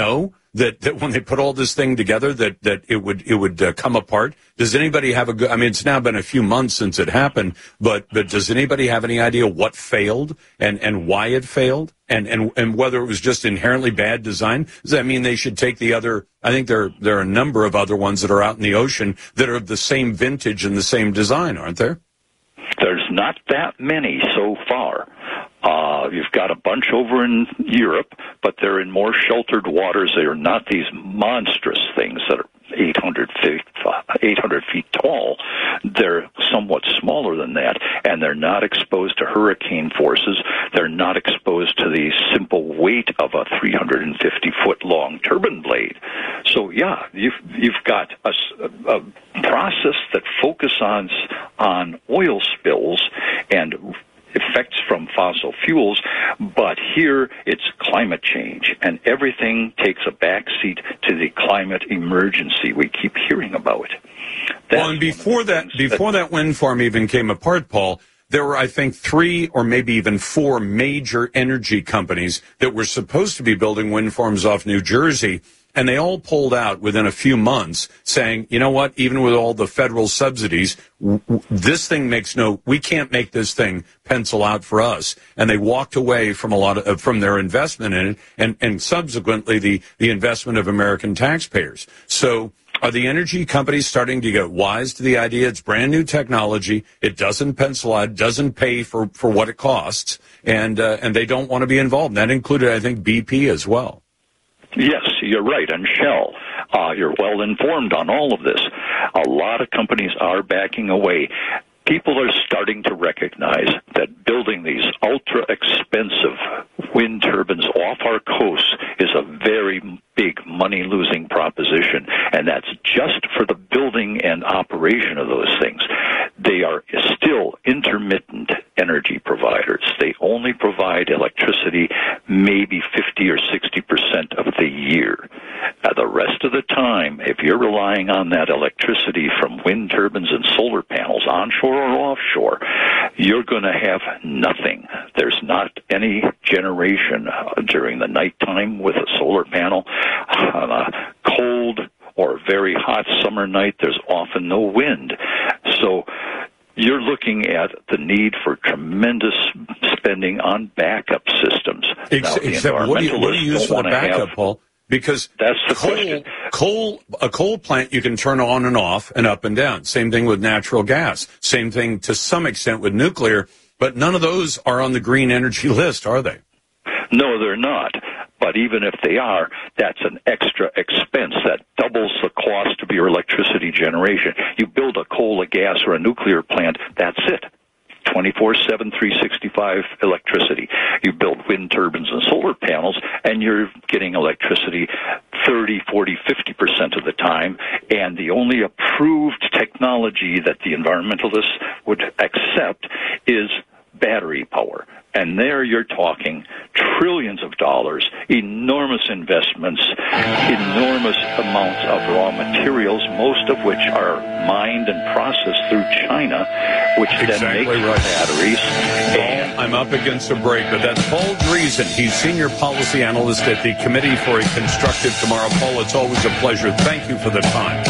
that, that when they put all this thing together, that, that it would it would uh, come apart? Does anybody have a good? I mean, it's now been a few months since it happened, but but does anybody have any idea what failed and, and why it failed, and, and and whether it was just inherently bad design? Does that mean they should take the other? I think there there are a number of other ones that are out in the ocean that are of the same vintage and the same design, aren't there? There's not that many so far. Uh, you've got a bunch over in Europe, but they're in more sheltered waters. They are not these monstrous things that are eight hundred feet, eight hundred feet tall. They're somewhat smaller than that, and they're not exposed to hurricane forces. They're not exposed to the simple weight of a three hundred fifty foot long turbine blade. So, yeah, you've you've got a, a process that focuses on on oil spills and effects from fossil fuels, but here it's climate change, and everything takes a backseat to the climate emergency we keep hearing about. That's well, and before that, before that wind farm even came apart, Paul, there were, I think, three or maybe even four major energy companies that were supposed to be building wind farms off New Jersey. And they all pulled out within a few months saying, you know what, even with all the federal subsidies, w- w- this thing makes no, we can't make this thing pencil out for us. And they walked away from a lot of, uh, from their investment in it and, and subsequently the, the investment of American taxpayers. So are the energy companies starting to get wise to the idea it's brand new technology, it doesn't pencil out, doesn't pay for, for what it costs, and, uh, and they don't want to be involved? And that included, I think, B P as well. Yes, you're right, and Shell. Uh, you're well informed on all of this. A lot of companies are backing away. People are starting to recognize that building these ultra-expensive wind turbines off our coast is a very big money-losing proposition, and that's just for the building and operation of those things. They are still intermittent energy providers. They only provide electricity maybe fifty or sixty percent of the year. Uh, the rest of the time, if you're relying on that electricity from wind turbines and solar panels, onshore or offshore, you're going to have nothing. There's not any generation uh, during the nighttime with a solar panel. On a cold or very hot summer night, there's often no wind. So you're looking at the need for tremendous spending on backup systems. Ex- now, except what do you, what do you use for the backup, have, Paul? Because that's the coal, question. Coal, a coal plant you can turn on and off and up and down. Same thing with natural gas. Same thing to some extent with nuclear. But none of those are on the green energy list, are they? No, they're not. But even if they are, that's an extra expense. That doubles the cost of your electricity generation. You build a coal, a gas, or a nuclear plant, that's it. twenty-four seven, three sixty-five electricity. You build wind turbines and solar panels, and you're getting electricity thirty, forty, fifty percent of the time. And the only approved technology that the environmentalists would accept is battery power. And there you're talking trillions of dollars, enormous investments, enormous amounts of raw materials, most of which are mined and processed through China, which exactly then makes right. batteries. And I'm up against a break, but that's Paul Driesen. He's senior policy analyst at the Committee for a Constructive Tomorrow. Paul, it's always a pleasure. Thank you for the time.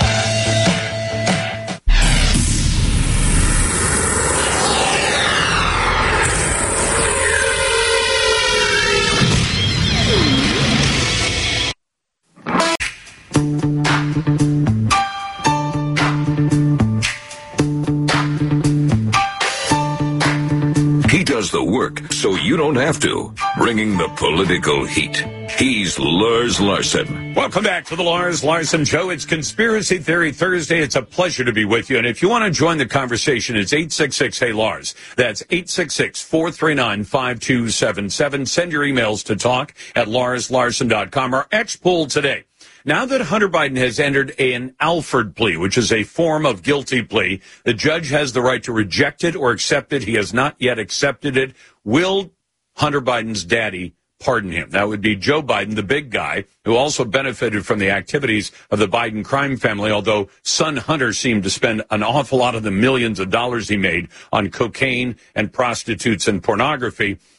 The work so you don't have to. Bringing the political heat. He's Lars Larson. Welcome back to the Lars Larson Show. It's Conspiracy Theory Thursday. It's a pleasure to be with you. And if you want to join the conversation, it's eight six six, hey Lars. That's eight six six, four three nine, five two seven seven. Send your emails to talk at lars larson dot com. Our X poll today. Now that Hunter Biden has entered an Alford plea, which is a form of guilty plea, the judge has the right to reject it or accept it. He has not yet accepted it. Will Hunter Biden's daddy pardon him? That would be Joe Biden, the big guy, who also benefited from the activities of the Biden crime family, although son Hunter seemed to spend an awful lot of the millions of dollars he made on cocaine and prostitutes and pornography.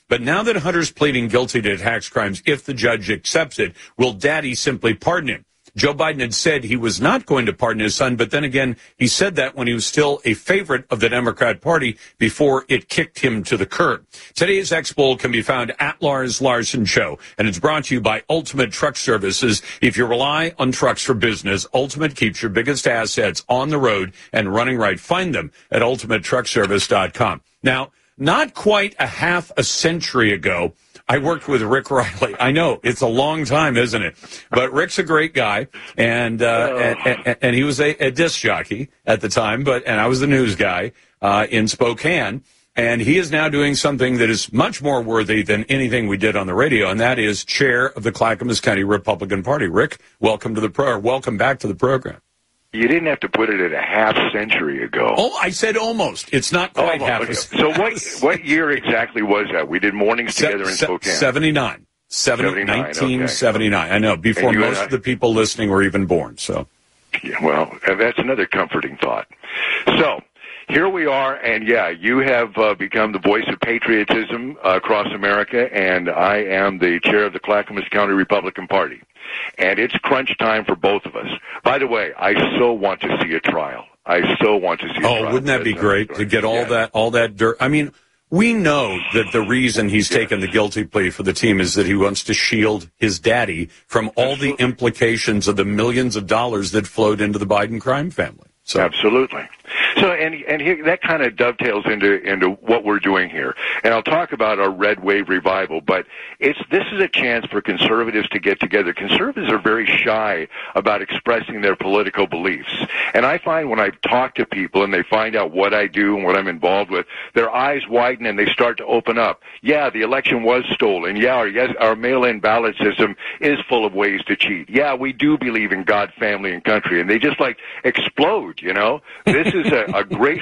But now that Hunter's pleading guilty to tax crimes, if the judge accepts it, will Daddy simply pardon him? Joe Biden had said he was not going to pardon his son, but then again, he said that when he was still a favorite of the Democrat Party before it kicked him to the curb. Today's X-Bowl can be found at Lars Larson Show, and it's brought to you by Ultimate Truck Services. If you rely on trucks for business, Ultimate keeps your biggest assets on the road and running right. Find them at ultimate truck service dot com. Now, not quite a half a century ago, I worked with Rick Riley. I know, it's a long time, isn't it? But Rick's a great guy, and uh, oh. and, and, and he was a, a disc jockey at the time, but and I was the news guy uh, in Spokane, and he is now doing something that is much more worthy than anything we did on the radio, and that is chair of the Clackamas County Republican Party. Rick, welcome to the pro. Welcome back to the program. You didn't have to put it at a half century ago. Oh, I said almost. It's not quite almost. half a century. So what what year exactly was that? We did mornings se- together in se- Spokane. seventy-nine. seventy, nineteen seventy-nine. Okay. I know, before most of the people listening were even born. So, yeah, well, that's another comforting thought. So, here we are, and yeah, you have uh, become the voice of patriotism uh, across America, and I am the chair of the Clackamas County Republican Party. And it's crunch time for both of us. By the way, I so want to see a trial. I so want to see a oh, trial. Oh, wouldn't that be great to get all yeah. that all that dirt? I mean, we know that the reason he's yeah. taken the guilty plea for the team is that he wants to shield his daddy from all Absolutely. the implications of the millions of dollars that flowed into the Biden crime family. So. Absolutely. So, and and he, that kind of dovetails into into what we're doing here. And I'll talk about our red wave revival, but it's this is a chance for conservatives to get together. Conservatives are very shy about expressing their political beliefs. And I find when I talk to people and they find out what I do and what I'm involved with, their eyes widen and they start to open up. Yeah, the election was stolen. Yeah, our, yes, our mail-in ballot system is full of ways to cheat. Yeah, we do believe in God, family, and country. And they just like explode, you know? This is a A great,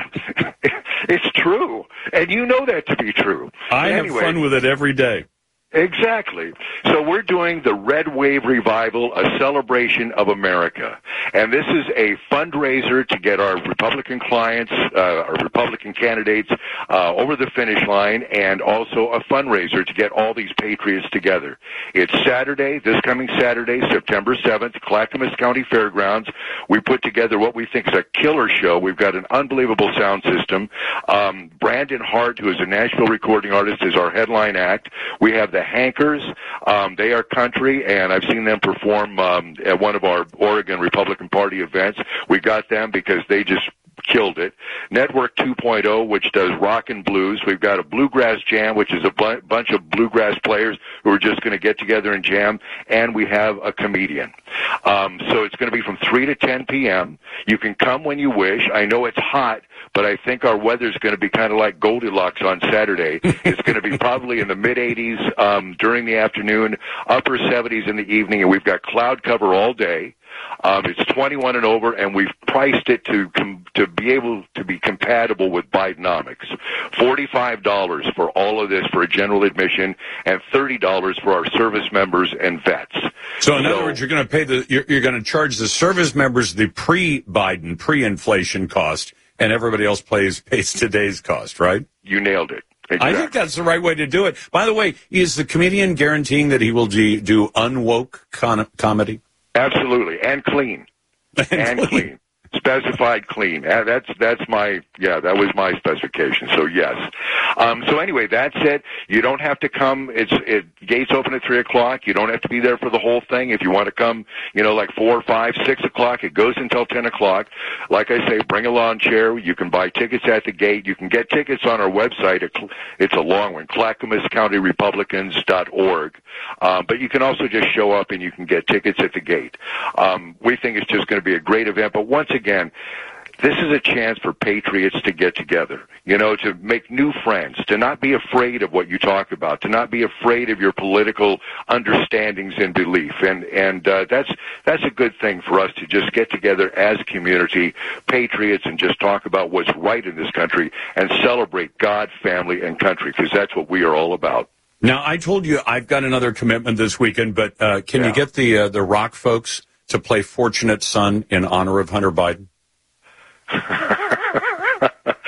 it's true, and you know that to be true. I anyway, have fun with it every day. Exactly. So we're doing the Red Wave Revival, a celebration of America. And this is a fundraiser to get our Republican clients, uh, our Republican candidates uh, over the finish line, and also a fundraiser to get all these patriots together. It's Saturday, this coming Saturday, September seventh, Clackamas County Fairgrounds. We put together what we think is a killer show. We've got an unbelievable sound system. Um, Brandon Hart, who is a Nashville recording artist, is our headline act. We have the Hankers. Um, they are country, and I've seen them perform um, at one of our Oregon Republican Party events. We got them because they just killed it. Network two point oh, which does rock and blues. We've got a bluegrass jam, which is a bu- bunch of bluegrass players who are just going to get together and jam, and we have a comedian. Um, so it's going to be from three to ten p.m. You can come when you wish. I know it's hot, but I think our weather's going to be kind of like Goldilocks on Saturday. It's going to be probably in the mid-eighties um, during the afternoon, upper seventies in the evening, and we've got cloud cover all day. Um, it's twenty-one and over, and we've priced it to com- to be able to be compatible with Bidenomics. forty-five dollars for all of this for a general admission, and thirty dollars for our service members and vets. So, in so, other words, you're going to pay the you're, you're going to charge the service members the pre-Biden, pre-inflation cost, and everybody else pays pays today's cost, right? You nailed it. Exactly. I think that's the right way to do it. By the way, is the comedian guaranteeing that he will do, do unwoke con- comedy? Absolutely, and clean, and, and clean. clean, specified clean. Uh, that's that's my yeah, that was my specification. So yes. Um, so anyway, that's it. You don't have to come. It's it gates open at three o'clock. You don't have to be there for the whole thing. If you want to come, you know, like four, five, six o'clock, it goes until ten o'clock. Like I say, bring a lawn chair. You can buy tickets at the gate. You can get tickets on our website. It's a long one, clackamas county republicans dot org. Um, but you can also just show up and you can get tickets at the gate. Um, we think it's just going to be a great event. But once again, this is a chance for patriots to get together, you know, to make new friends, to not be afraid of what you talk about, to not be afraid of your political understandings and belief. And, and uh, that's that's a good thing for us to just get together as a community, patriots, and just talk about what's right in this country and celebrate God, family, and country, because that's what we are all about. Now, I told you I've got another commitment this weekend, but uh, can yeah. you get the uh, the rock folks to play Fortunate Son in honor of Hunter Biden? I'll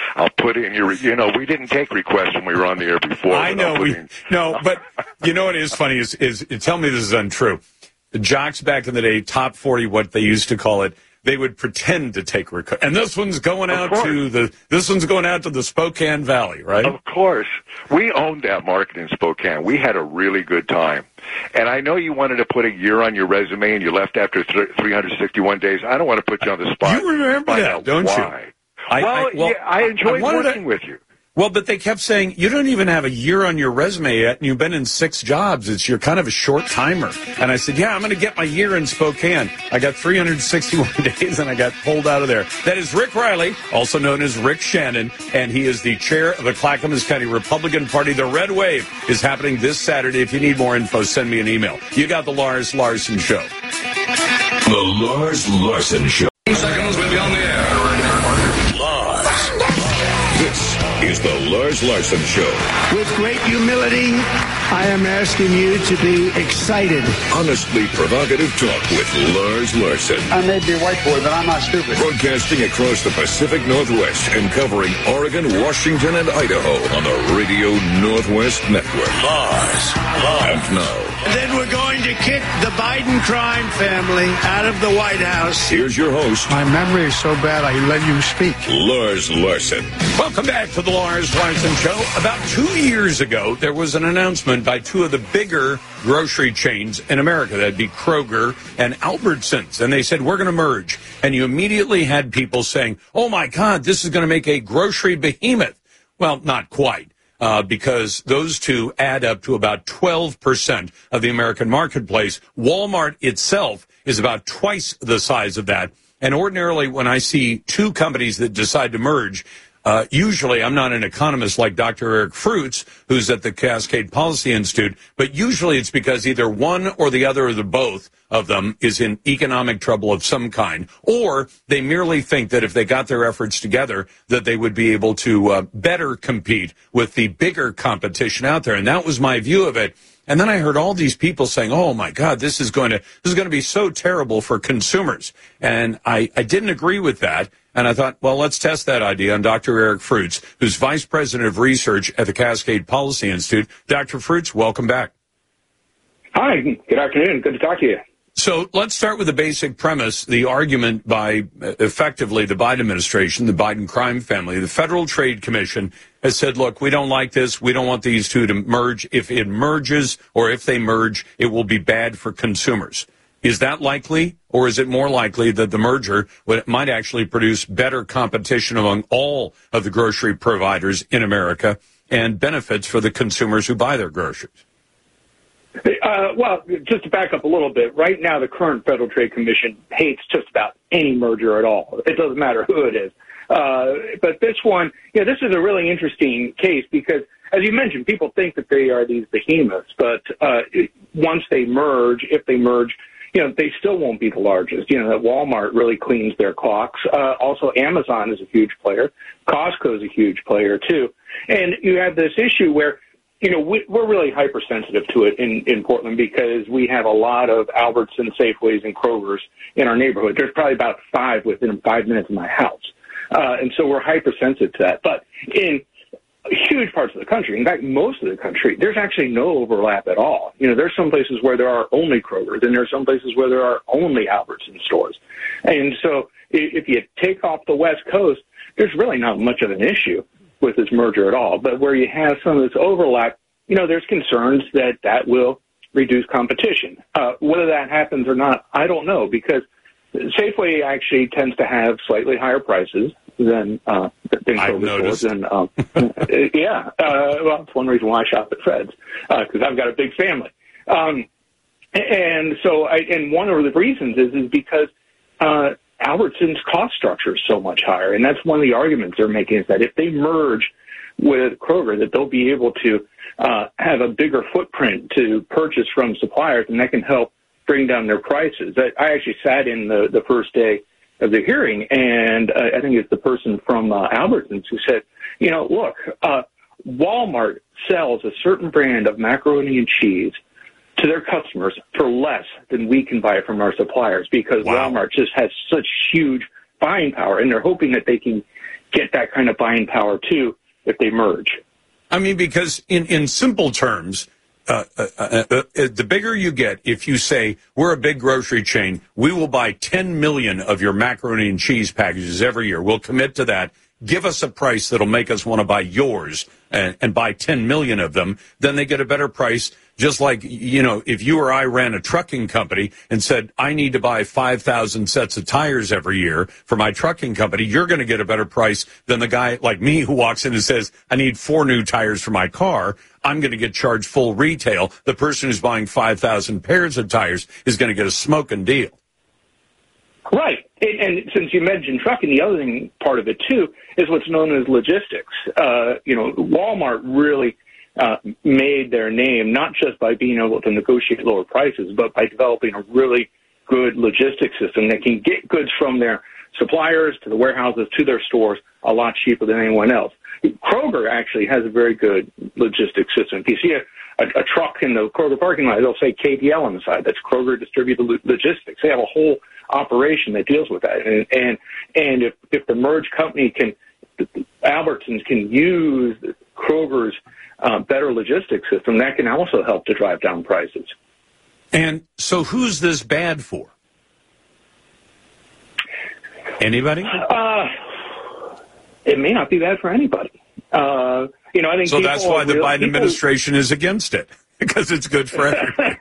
put in your, you know, we didn't take requests when we were on the air before. I know. We, no, but you know what is funny is, is, tell me this is untrue. The jocks back in the day, top forty, what they used to call it, they would pretend to take requests. And this one's going out to the, this one's going out to the Spokane Valley, right? Of course. We owned that market in Spokane. We had a really good time. And I know you wanted to put a year on your resume and you left after th- three hundred sixty-one days. I don't want to put you on the spot. You remember that, don't why. you? I, well, I, well, yeah, I enjoyed I working to, with you. Well, but they kept saying, you don't even have a year on your resume yet, and you've been in six jobs. It's You're kind of a short timer. And I said, yeah, I'm going to get my year in Spokane. I got three hundred sixty-one days, and I got pulled out of there. That is Rick Riley, also known as Rick Shannon, and he is the chair of the Clackamas County Republican Party. The Red Wave is happening this Saturday. If you need more info, send me an email. You got the Lars Larson Show. The Lars Larson Show. Seconds will be on the air. Lars. This is the Lars Larson Show. With great humility, I am asking you to be excited. Honestly provocative talk with Lars Larson. I may be a white boy, but I'm not stupid. Broadcasting across the Pacific Northwest and covering Oregon, Washington, and Idaho on the Radio Northwest Network. Lars. And now. Then we're going to kick the Biden crime family out of the White House. Here's your host. My memory is so bad I let you speak. Lars Larson. Welcome back to the Lars Larson Show. About two years ago, there was an announcement by two of the bigger grocery chains in America. That'd be Kroger and Albertsons. And they said, we're going to merge. And you immediately had people saying, oh, my God, this is going to make a grocery behemoth. Well, not quite. Uh, because those two add up to about twelve percent of the American marketplace. Walmart itself is about twice the size of that. And ordinarily, when I see two companies that decide to merge, uh, usually I'm not an economist like Doctor Eric Fruits, who's at the Cascade Policy Institute, but usually it's because either one or the other or the both of them is in economic trouble of some kind, or they merely think that if they got their efforts together, that they would be able to uh, better compete with the bigger competition out there. And that was my view of it. And then I heard all these people saying, oh, my God, this is going to this is going to be so terrible for consumers. And I, I didn't agree with that. And I thought, well, let's test that idea on Doctor Eric Fruits, who's Vice President of Research at the Cascade Policy Institute. Doctor Fruits, welcome back. Hi. Good afternoon. Good to talk to you. So let's start with the basic premise, the argument by uh, effectively the Biden administration, the Biden crime family. The Federal Trade Commission has said, look, we don't like this. We don't want these two to merge. If it merges or if they merge, it will be bad for consumers. Is that likely, or is it more likely that the merger would, might actually produce better competition among all of the grocery providers in America and benefits for the consumers who buy their groceries? Uh, well, just to back up a little bit, right now the current Federal Trade Commission hates just about any merger at all. It doesn't matter who it is. Uh, but this one, yeah, this is a really interesting case because, as you mentioned, people think that they are these behemoths, but uh, once they merge, if they merge, you know, they still won't be the largest. You know, that Walmart really cleans their clocks. Uh, also, Amazon is a huge player. Costco is a huge player, too. And you have this issue where, you know, we, we're really hypersensitive to it in, in Portland because we have a lot of Albertsons, Safeways, and Krogers in our neighborhood. There's probably about five within five minutes of my house. Uh, and so we're hypersensitive to that. But in huge parts of the country, in fact, most of the country, there's actually no overlap at all. You know, there's some places where there are only Krogers, and there's some places where there are only Albertsons stores. And so if you take off the West Coast, there's really not much of an issue with this merger at all. But where you have some of this overlap, you know, there's concerns that that will reduce competition. Uh, whether that happens or not, I don't know, because Safeway actually tends to have slightly higher prices than uh, than Kroger stores. And um, yeah, uh, well, it's one reason why I shop at Fred's because uh, I've got a big family. Um, and so, I, and one of the reasons is is because uh, Albertsons' cost structure is so much higher, and that's one of the arguments they're making is that if they merge with Kroger, that they'll be able to uh, have a bigger footprint to purchase from suppliers, and that can help bring down their prices. I, I actually sat in the, the first day of the hearing, and uh, I think it's the person from uh, Albertsons who said, you know, look, uh, Walmart sells a certain brand of macaroni and cheese to their customers for less than we can buy from our suppliers because wow. Walmart just has such huge buying power, and they're hoping that they can get that kind of buying power too if they merge. I mean, because in, in simple terms, uh, uh, uh, uh, the bigger you get, if you say, we're a big grocery chain, we will buy ten million of your macaroni and cheese packages every year. We'll commit to that. Give us a price that'll make us want to buy yours and, and buy ten million of them. Then they get a better price. Just like, you know, if you or I ran a trucking company and said, I need to buy five thousand sets of tires every year for my trucking company, you're going to get a better price than the guy like me who walks in and says, I need four new tires for my car. I'm going to get charged full retail. The person who's buying five thousand pairs of tires is going to get a smoking deal. Right. And, and since you mentioned trucking, the other thing, part of it, too, is what's known as logistics. Uh, you know, Walmart really uh, made their name not just by being able to negotiate lower prices, but by developing a really good logistics system that can get goods from their suppliers to the warehouses to their stores a lot cheaper than anyone else. Kroger actually has a very good logistics system. If you see a, a, a truck in the Kroger parking lot, they'll say K D L on the side. That's Kroger Distributed Logistics. They have a whole operation that deals with that. And and, and if, if the merged company can, Albertsons can use Kroger's uh, better logistics system, that can also help to drive down prices. And so who's this bad for? Anybody? Uh, it may not be bad for anybody. Uh, you know, I think so that's why the real, Biden people, administration is against it, because it's good for everybody.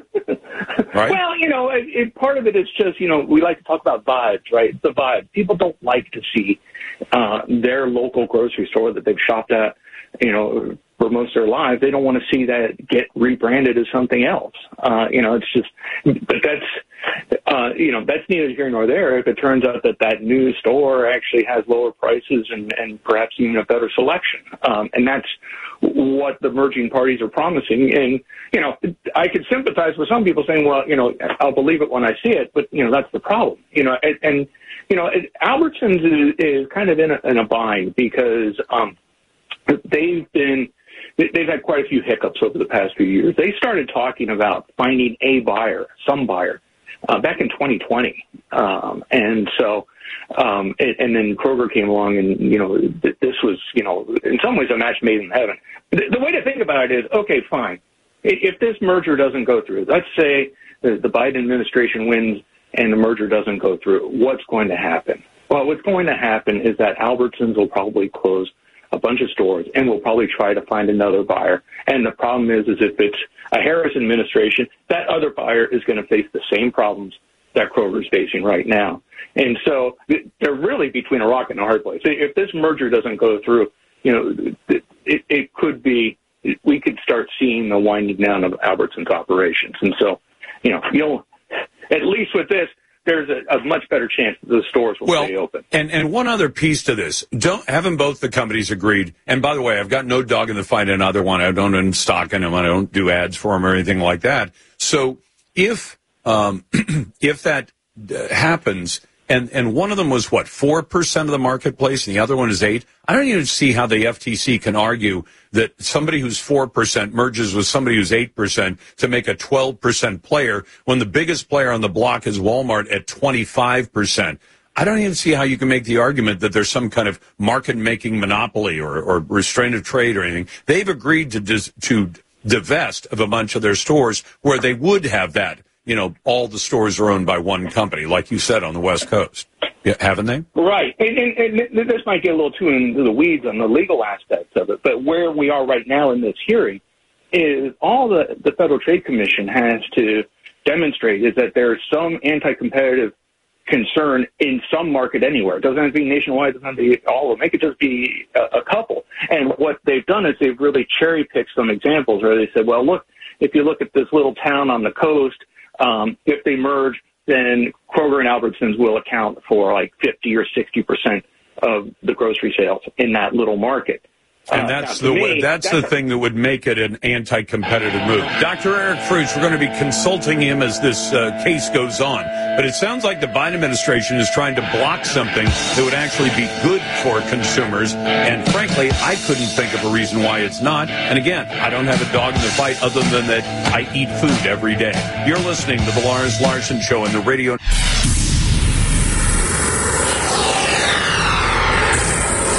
Right? Well, you know, it, it, part of it is just, you know, we like to talk about vibes, right? The vibe. People don't like to see uh, their local grocery store that they've shopped at, you know, for most of their lives. They don't want to see that get rebranded as something else. Uh, you know, it's just, but that's, uh, you know, that's neither here nor there. If it turns out that that new store actually has lower prices and, and perhaps even a better selection. Um, and that's what the merging parties are promising. And, you know, I could sympathize with some people saying, well, you know, I'll believe it when I see it, but, you know, that's the problem. You know, and, and you know, it, Albertsons is, is kind of in a, in a bind because um, they've been, they've had quite a few hiccups over the past few years. They started talking about finding a buyer, some buyer, uh, back in twenty twenty. Um, and so, um, and, and then Kroger came along and, you know, this was, you know, in some ways a match made in heaven. The, the way to think about it is, okay, fine. If this merger doesn't go through, let's say the, the Biden administration wins and the merger doesn't go through, what's going to happen? Well, what's going to happen is that Albertsons will probably close a bunch of stores and will probably try to find another buyer. And the problem is, is if it's a Harris administration, that other buyer is going to face the same problems that Kroger is facing right now. And so they're really between a rock and a hard place. If this merger doesn't go through, you know, it, it could be, we could start seeing the winding down of Albertsons operations. And so, you know, you'll, at least with this, there's a, a much better chance that the stores will well, stay open. And and one other piece to this, don't haven't both the companies agreed? And by the way, I've got no dog in the fight in either one. I don't own stock in them. I don't do ads for them or anything like that. So if um, if that uh, happens, and and one of them was what four percent of the marketplace, and the other one is eight. I don't even see how the F T C can argue that somebody who's four percent merges with somebody who's eight percent to make a twelve percent player when the biggest player on the block is Walmart at twenty-five percent. I don't even see how you can make the argument that there's some kind of market-making monopoly or, or restraint of trade or anything. They've agreed to dis, to divest of a bunch of their stores where they would have that. You know, all the stores are owned by one company, like you said, on the West Coast. Yeah, haven't they? Right. And, and, and this might get a little too into the weeds on the legal aspects of it, but where we are right now in this hearing is all the, the Federal Trade Commission has to demonstrate is that there's some anti-competitive concern in some market anywhere. It doesn't have to be nationwide. It doesn't have to be all of them. It could just be a, a couple. And what they've done is they've really cherry-picked some examples where they said, well, look, if you look at this little town on the coast, Um, if they merge, then Kroger and Albertsons will account for like fifty or sixty percent of the grocery sales in that little market. And uh, that's the me, that's, that's the thing that would make it an anti-competitive move. Doctor Eric Fruits, we're going to be consulting him as this uh, case goes on. But it sounds like the Biden administration is trying to block something that would actually be good for consumers. And frankly, I couldn't think of a reason why it's not. And again, I don't have a dog in the fight other than that I eat food every day. You're listening to the Lars Larson Show on the radio.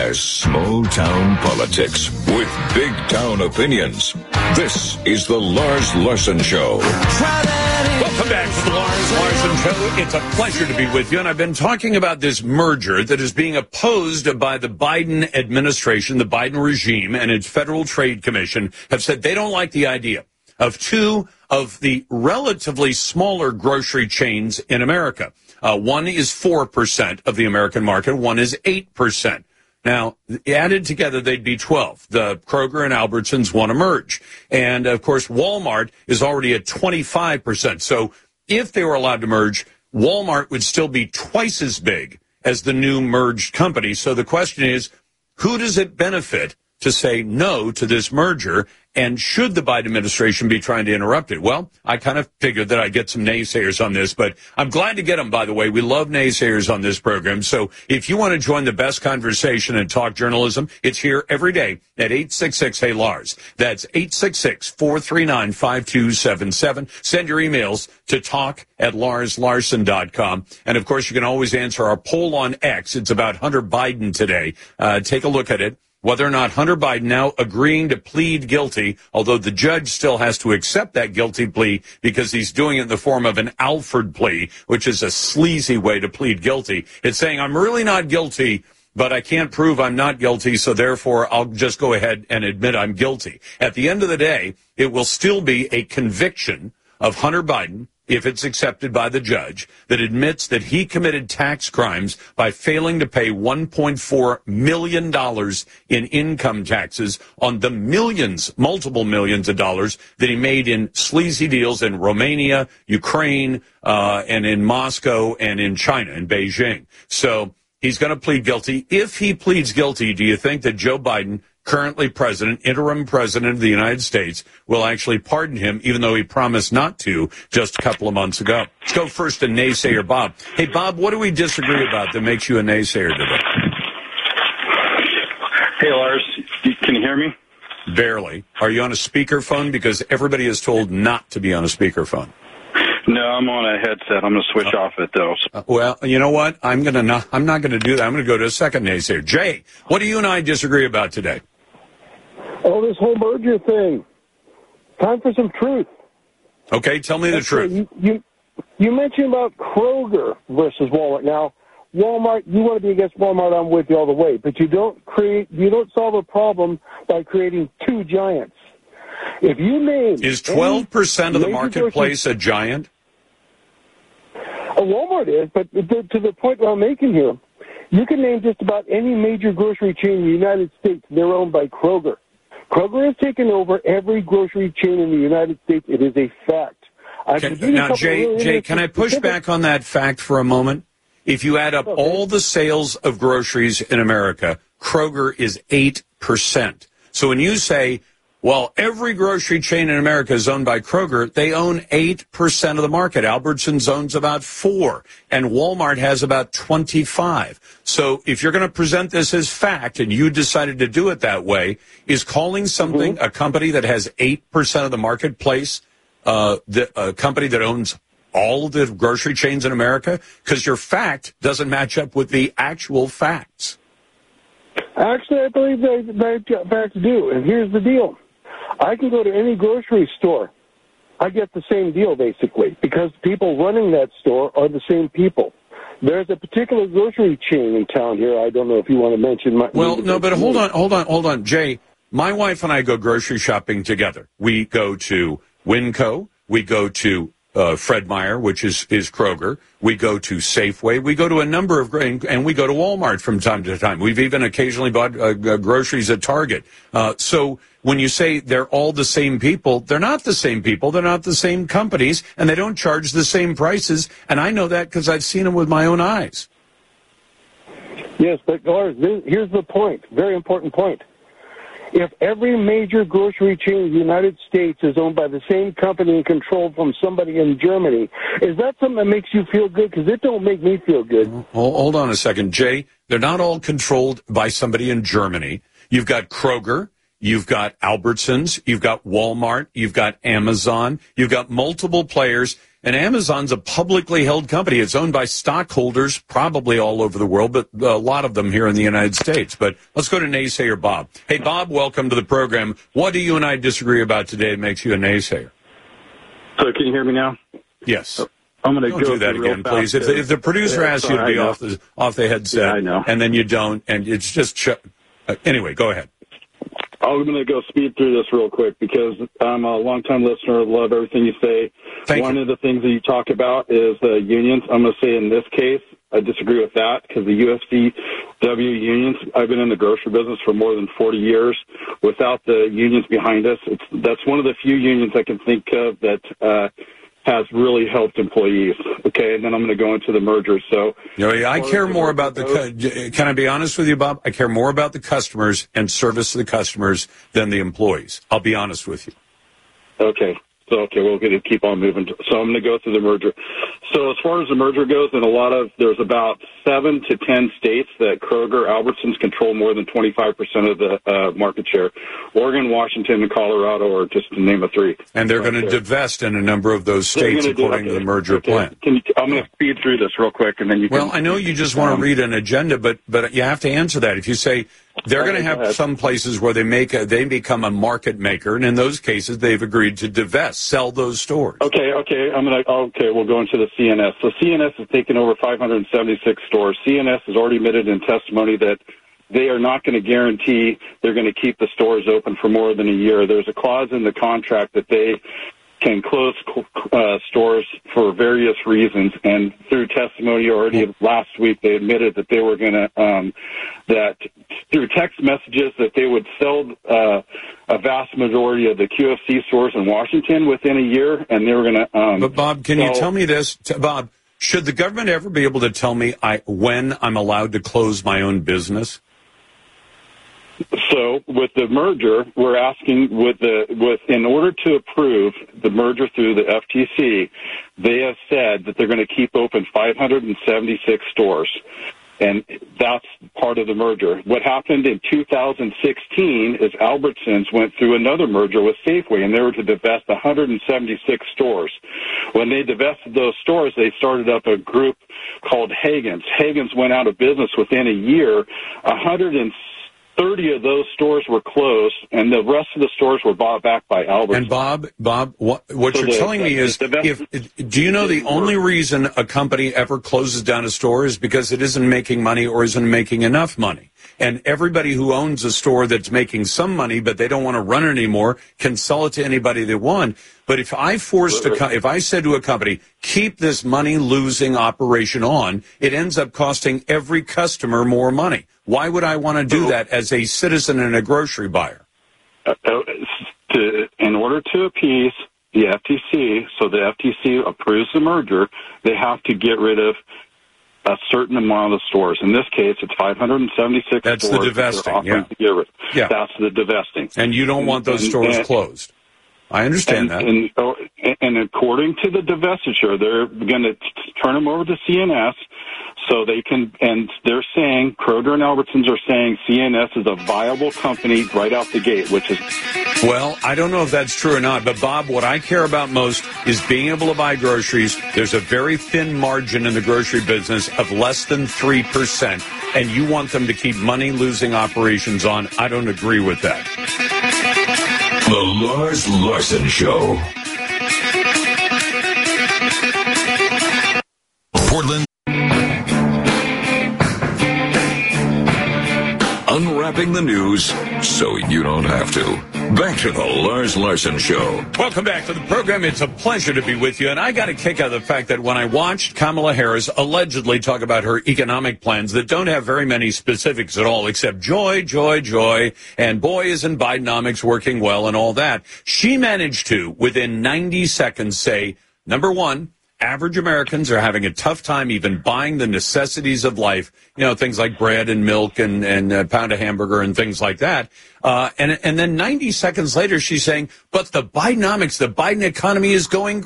has small town politics with big town opinions. This is the Lars Larson Show. Welcome back to the Lars Larson Show. It's a pleasure to be with you. And I've been talking about this merger that is being opposed by the Biden administration, the Biden regime, and its Federal Trade Commission have said they don't like the idea of two of the relatively smaller grocery chains in America. Uh, one is four percent of the American market. One is eight percent. Now, added together, they'd be twelve. The Kroger and Albertsons want to merge. And, of course, Walmart is already at twenty-five percent. So if they were allowed to merge, Walmart would still be twice as big as the new merged company. So the question is, who does it benefit to say no to this merger? And should the Biden administration be trying to interrupt it? Well, I kind of figured that I'd get some naysayers on this, but I'm glad to get them, by the way. We love naysayers on this program. So if you want to join the best conversation and talk journalism, it's here every day at eight six six, hey Lars. That's eight six six, four three nine, five two seven seven. Send your emails to talk at lars larson dot com. And, of course, you can always answer our poll on X. It's about Hunter Biden today. Uh, take a look at it. Whether or not Hunter Biden now agreeing to plead guilty, although the judge still has to accept that guilty plea because he's doing it in the form of an Alford plea, which is a sleazy way to plead guilty. It's saying, I'm really not guilty, but I can't prove I'm not guilty, so therefore I'll just go ahead and admit I'm guilty. At the end of the day, it will still be a conviction of Hunter Biden, if it's accepted by the judge, that admits that he committed tax crimes by failing to pay one point four million dollars in income taxes on the millions, multiple millions of dollars that he made in sleazy deals in Romania, Ukraine, uh, and in Moscow and in China, in Beijing. So he's going to plead guilty. If he pleads guilty, do you think that Joe Biden, currently president, interim president of the United States, will actually pardon him, even though he promised not to just a couple of months ago? Let's go first to naysayer Bob. Hey, Bob, what do we disagree about that makes you a naysayer today? Hey, Lars, can you hear me? Barely. Are you on a speakerphone? Because everybody is told not to be on a speakerphone. No, I'm on a headset. I'm going to switch uh, off it, though. Uh, well, you know what? I'm going to not, I'm not going to do that. I'm going to go to a second naysayer. Jay, what do you and I disagree about today? Oh, this whole merger thing. Time for some truth. Okay, tell me the That's truth. You, you you mentioned about Kroger versus Walmart. Now, Walmart, you want to be against Walmart, I'm with you all the way. But you don't create, you don't solve a problem by creating two giants. If you name is twelve percent of the marketplace a giant? A Walmart is, but to the point that I'm making here, you can name just about any major grocery chain in the United States. They're owned by Kroger. Kroger has taken over every grocery chain in the United States. It is a fact. Can, now, Jay, really Jay, can I push specific. back on that fact for a moment? If you add up okay. all the sales of groceries in America, Kroger is eight percent. So when you say, well, every grocery chain in America is owned by Kroger, they own eight percent of the market. Albertsons owns about four, and Walmart has about twenty-five. So if you're going to present this as fact, and you decided to do it that way, is calling something mm-hmm. a company that has eight percent of the marketplace uh, the, a company that owns all the grocery chains in America? Because your fact doesn't match up with the actual facts. Actually, I believe they, they facts do, and here's the deal. I can go to any grocery store. I get the same deal, basically, because people running that store are the same people. There's a particular grocery chain in town here. I don't know if you want to mention my... Well, no, but hold on, hold on, hold on. Jay, my wife and I go grocery shopping together. We go to Winco. We go to uh, Fred Meyer, which is, is Kroger. We go to Safeway. We go to a number of, and we go to Walmart from time to time. We've even occasionally bought uh, groceries at Target. Uh, so when you say they're all the same people, they're not the same people. They're not the same companies, and they don't charge the same prices. And I know that because I've seen them with my own eyes. Yes, but Lars, here's the point. Very important point. If every major grocery chain in the United States is owned by the same company and controlled from somebody in Germany, is that something that makes you feel good? Because it don't make me feel good. Hold on a second, Jay. They're not all controlled by somebody in Germany. You've got Kroger. You've got Albertsons. You've got Walmart. You've got Amazon. You've got multiple players. And Amazon's a publicly held company. It's owned by stockholders probably all over the world, but a lot of them here in the United States. But let's go to naysayer Bob. Hey, Bob, welcome to the program. What do you and I disagree about today that makes you a naysayer? So can you hear me now? Yes. I'm going to Don't go do that real again, fast please. If the, if the producer Yeah, asks you to sorry, be I know. off the off the headset, Yeah, I know. and then you don't, and it's just sh- uh, anyway. Go ahead. I'm going to go speed through this real quick because I'm a longtime listener. Love everything you say. Thank One you. of the things that you talk about is the unions. I'm going to say in this case, I disagree with that because the U F C W unions, I've been in the grocery business for more than forty years. Without the unions behind us, it's, that's one of the few unions I can think of that uh, has really helped employees. Okay, and then I'm going to go into the merger. So, You know, I care more about the. cu- Can I be honest with you, Bob? I care more about the customers and service to the customers than the employees. I'll be honest with you. Okay. So, okay, we'll get to keep on moving. So I'm going to go through the merger. So as far as the merger goes, in a lot of, there's about seven to ten states that Kroger, Albertsons control more than twenty-five percent of the uh, market share. Oregon, Washington, and Colorado are just to name a three. And they're going to divest in a number of those They're states gonna do- according to okay, the merger okay. plan. Can you, I'm going to speed through this real quick, and then you can... Well, I know you just want to read an agenda, but but you have to answer that. If you say they're going to have some places where they make a, they become a market maker, and in those cases they've agreed to divest, sell those stores. Okay, okay, I'm gonna. Okay, we'll go into the C N S. So C N S has taken over five hundred seventy-six stores. C N S has already admitted in testimony that they are not going to guarantee they're going to keep the stores open for more than a year. There's a clause in the contract that they can close uh, stores for various reasons, and through testimony already last week, they admitted that they were going to, um, that through text messages, that they would sell uh, a vast majority of the Q F C stores in Washington within a year, and they were going to... Um, But Bob, can you sell- tell me this, T- Bob? Should the government ever be able to tell me I when I'm allowed to close my own business? So with the merger, we're asking with the with in order to approve the merger through the F T C, they have said that they're going to keep open five hundred seventy-six stores, and that's part of the merger. What happened in two thousand sixteen is Albertsons went through another merger with Safeway, and they were to divest one hundred seventy-six stores. When they divested those stores, they started up a group called Hagen's. Hagen's went out of business within a year. one hundred thirty of those stores were closed, and the rest of the stores were bought back by Albertsons. And Bob, Bob, what, what So you're the- telling me the- is, the best- if do you know the only reason a company ever closes down a store is because it isn't making money or isn't making enough money? And everybody who owns a store that's making some money, but they don't want to run it anymore, can sell it to anybody they want. But if I forced a, co- if I said to a company, keep this money-losing operation on, it ends up costing every customer more money. Why would I want to do that as a citizen and a grocery buyer? Uh, uh, to, in order to appease the F T C, so the F T C approves the merger, they have to get rid of a certain amount of stores. In this case, it's five hundred seventy-six That's the stores. that they're divesting, offering yeah. to get rid. Yeah. That's the divesting. And you don't want those And- stores and- closed. I understand and, that. And, oh, and according to the divestiture, they're going to turn them over to C N S so they can, and they're saying, Kroger and Albertsons are saying C N S is a viable company right out the gate, which is... Well, I don't know if that's true or not, but Bob, what I care about most is being able to buy groceries. There's a very thin margin in the grocery business of less than three percent, and you want them to keep money-losing operations on. I don't agree with that. The Lars Larson Show. Portland. Unwrapping the news so you don't have to. Back to the Lars Larson Show. Welcome back to the program. It's a pleasure to be with you. And I got a kick out of the fact that when I watched Kamala Harris allegedly talk about her economic plans that don't have very many specifics at all, except joy, joy, joy, and boy, isn't Bidenomics working well and all that, she managed to, within ninety seconds, say, number one, average Americans are having a tough time even buying the necessities of life, you know, things like bread and milk and, and a pound of hamburger and things like that. Uh, and, and then ninety seconds later, she's saying, but the Bidenomics, the Biden economy is going great.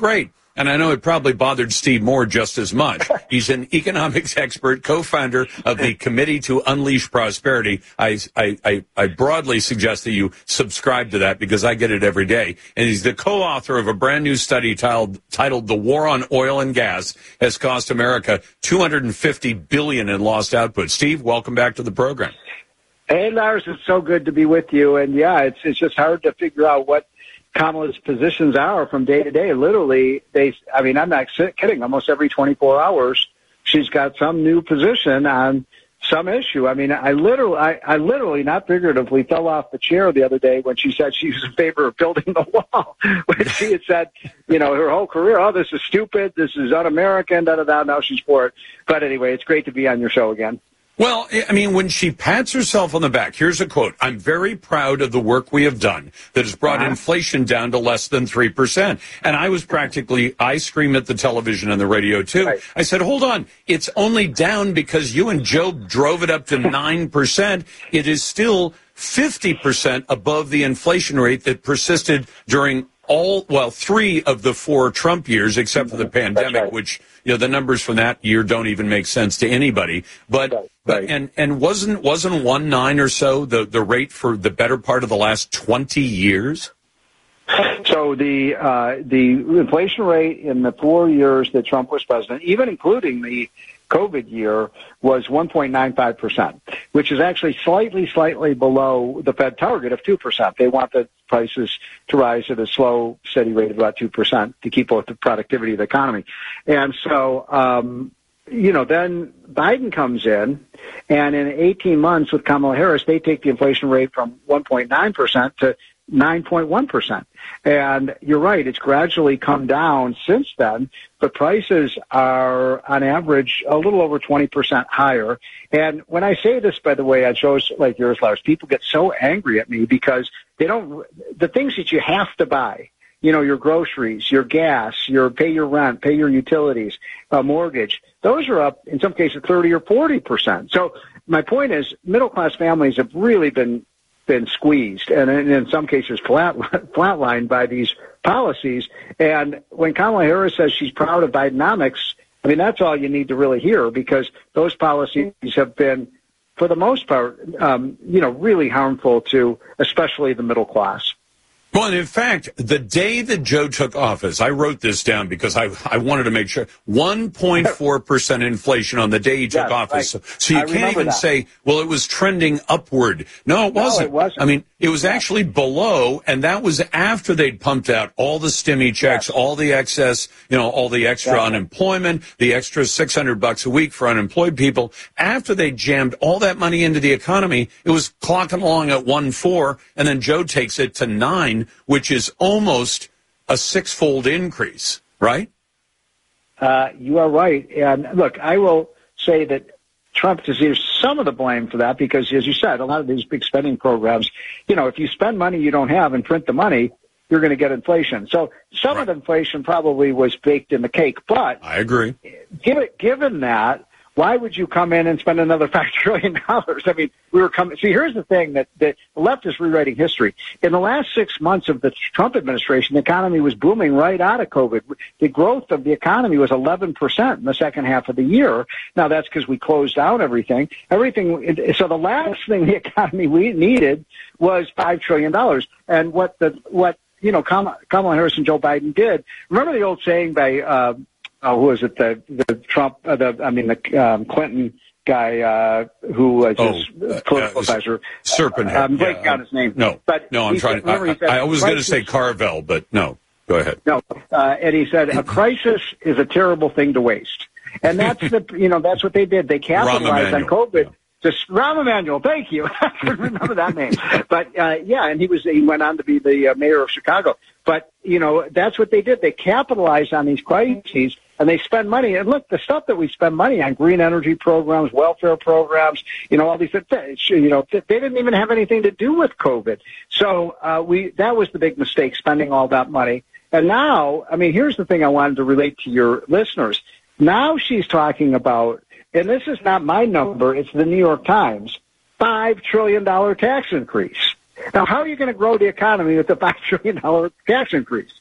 And I know it probably bothered Steve Moore just as much. He's an economics expert, co-founder of the Committee to Unleash Prosperity. I, I, I, I broadly suggest that you subscribe to that because I get it every day. And he's the co-author of a brand new study titled, titled The War on Oil and Gas Has Cost America two hundred fifty billion dollars in lost output. Steve, welcome back to the program. Hey, Lars, it's so good to be with you. And, yeah, it's it's just hard to figure out what Kamala's positions are from day to day. Literally, they, I mean, I'm not kidding. Almost every twenty-four hours, she's got some new position on some issue. I mean, I literally, I, I literally, not figuratively, fell off the chair the other day when she said she was in favor of building the wall. When she had said, you know, her whole career, oh, this is stupid, this is un-American, da da da. Now she's for it. But anyway, it's great to be on your show again. Well, I mean, when she pats herself on the back, here's a quote. I'm very proud of the work we have done that has brought uh-huh. inflation down to less than three percent. And I was practically, I scream at the television and the radio, too. Right. I said, hold on, it's only down because you and Joe drove it up to nine percent. It is still fifty percent above the inflation rate that persisted during all, well, three of the four Trump years, except for the pandemic, right. which, you know, the numbers from that year don't even make sense to anybody. But, right. but and, and wasn't, wasn't one nine or so the, the rate for the better part of the last twenty years? So the, uh, the inflation rate in the four years that Trump was president, even including the COVID year, was one point nine five percent, which is actually slightly, slightly below the Fed target of two percent. They want the prices to rise at a slow, steady rate of about two percent to keep up the productivity of the economy. And so, um, you know, then Biden comes in, and in eighteen months with Kamala Harris, they take the inflation rate from one point nine percent to nine point one percent. And you're right, it's gradually come down since then, but prices are on average a little over twenty percent higher. And when I say this, by the way, on shows like yours, Lars, people get so angry at me because they don't, the things that you have to buy, you know, your groceries, your gas, your pay your rent, pay your utilities, uh, mortgage, those are up in some cases thirty or forty percent. So my point is middle class families have really been been squeezed and in some cases flat flatlined by these policies. And when Kamala Harris says she's proud of Bidenomics, I mean, that's all you need to really hear because those policies have been, for the most part, um, you know, really harmful to especially the middle class. Well, and in fact, the day that Joe took office, I wrote this down because I I wanted to make sure, one point four percent inflation on the day he took yes, office. Right. So, so you I can't even that. say, well, it was trending upward. No, it wasn't. No, it wasn't. I mean, it was actually below, and that was after they'd pumped out all the stimmy checks, yes. all the excess, you know, all the extra yes. unemployment, the extra six hundred bucks a week for unemployed people. After they jammed all that money into the economy, it was clocking along at one point four, and then Joe takes it to nine, which is almost a six-fold increase, right? Uh, you are right. And look, I will say that Trump deserves some of the blame for that because, as you said, a lot of these big spending programs, you know, if you spend money you don't have and print the money, you're going to get inflation. So some right. of the inflation probably was baked in the cake. But I agree. Given, given that, why would you come in and spend another five trillion dollars? I mean, we were coming. See, here's the thing that, that the left is rewriting history. In the last six months of the Trump administration, the economy was booming right out of COVID. The growth of the economy was eleven percent in the second half of the year. Now, that's because we closed down everything. Everything. So the last thing the economy we needed was five trillion dollars. And what the what you know, Kamala, Kamala Harris and Joe Biden did. Remember the old saying by. Uh, Oh, who was it? The the Trump, uh, the I mean the um, Clinton guy uh, who was oh, his political uh, advisor. Serpent. Uh, I'm breaking yeah, out his name. No, but no, I'm trying. Said, to, I, I, I was going to say Carvel, but no. Go ahead. No, uh, and he said a crisis is a terrible thing to waste, and that's the you know that's what they did. They capitalized on COVID. Yeah. Just Rahm Emanuel, thank you. I can remember that name. But uh, yeah, and he was he went on to be the uh, mayor of Chicago. But you know that's what they did. They capitalized on these crises. And they spend money. And look, the stuff that we spend money on, green energy programs, welfare programs, you know, all these things, you know, they didn't even have anything to do with COVID. So uh, we that was the big mistake, spending all that money. And now, I mean, here's the thing I wanted to relate to your listeners. Now she's talking about, and this is not my number, it's the New York Times, five trillion dollars tax increase. Now, how are you going to grow the economy with a five trillion dollars tax increase?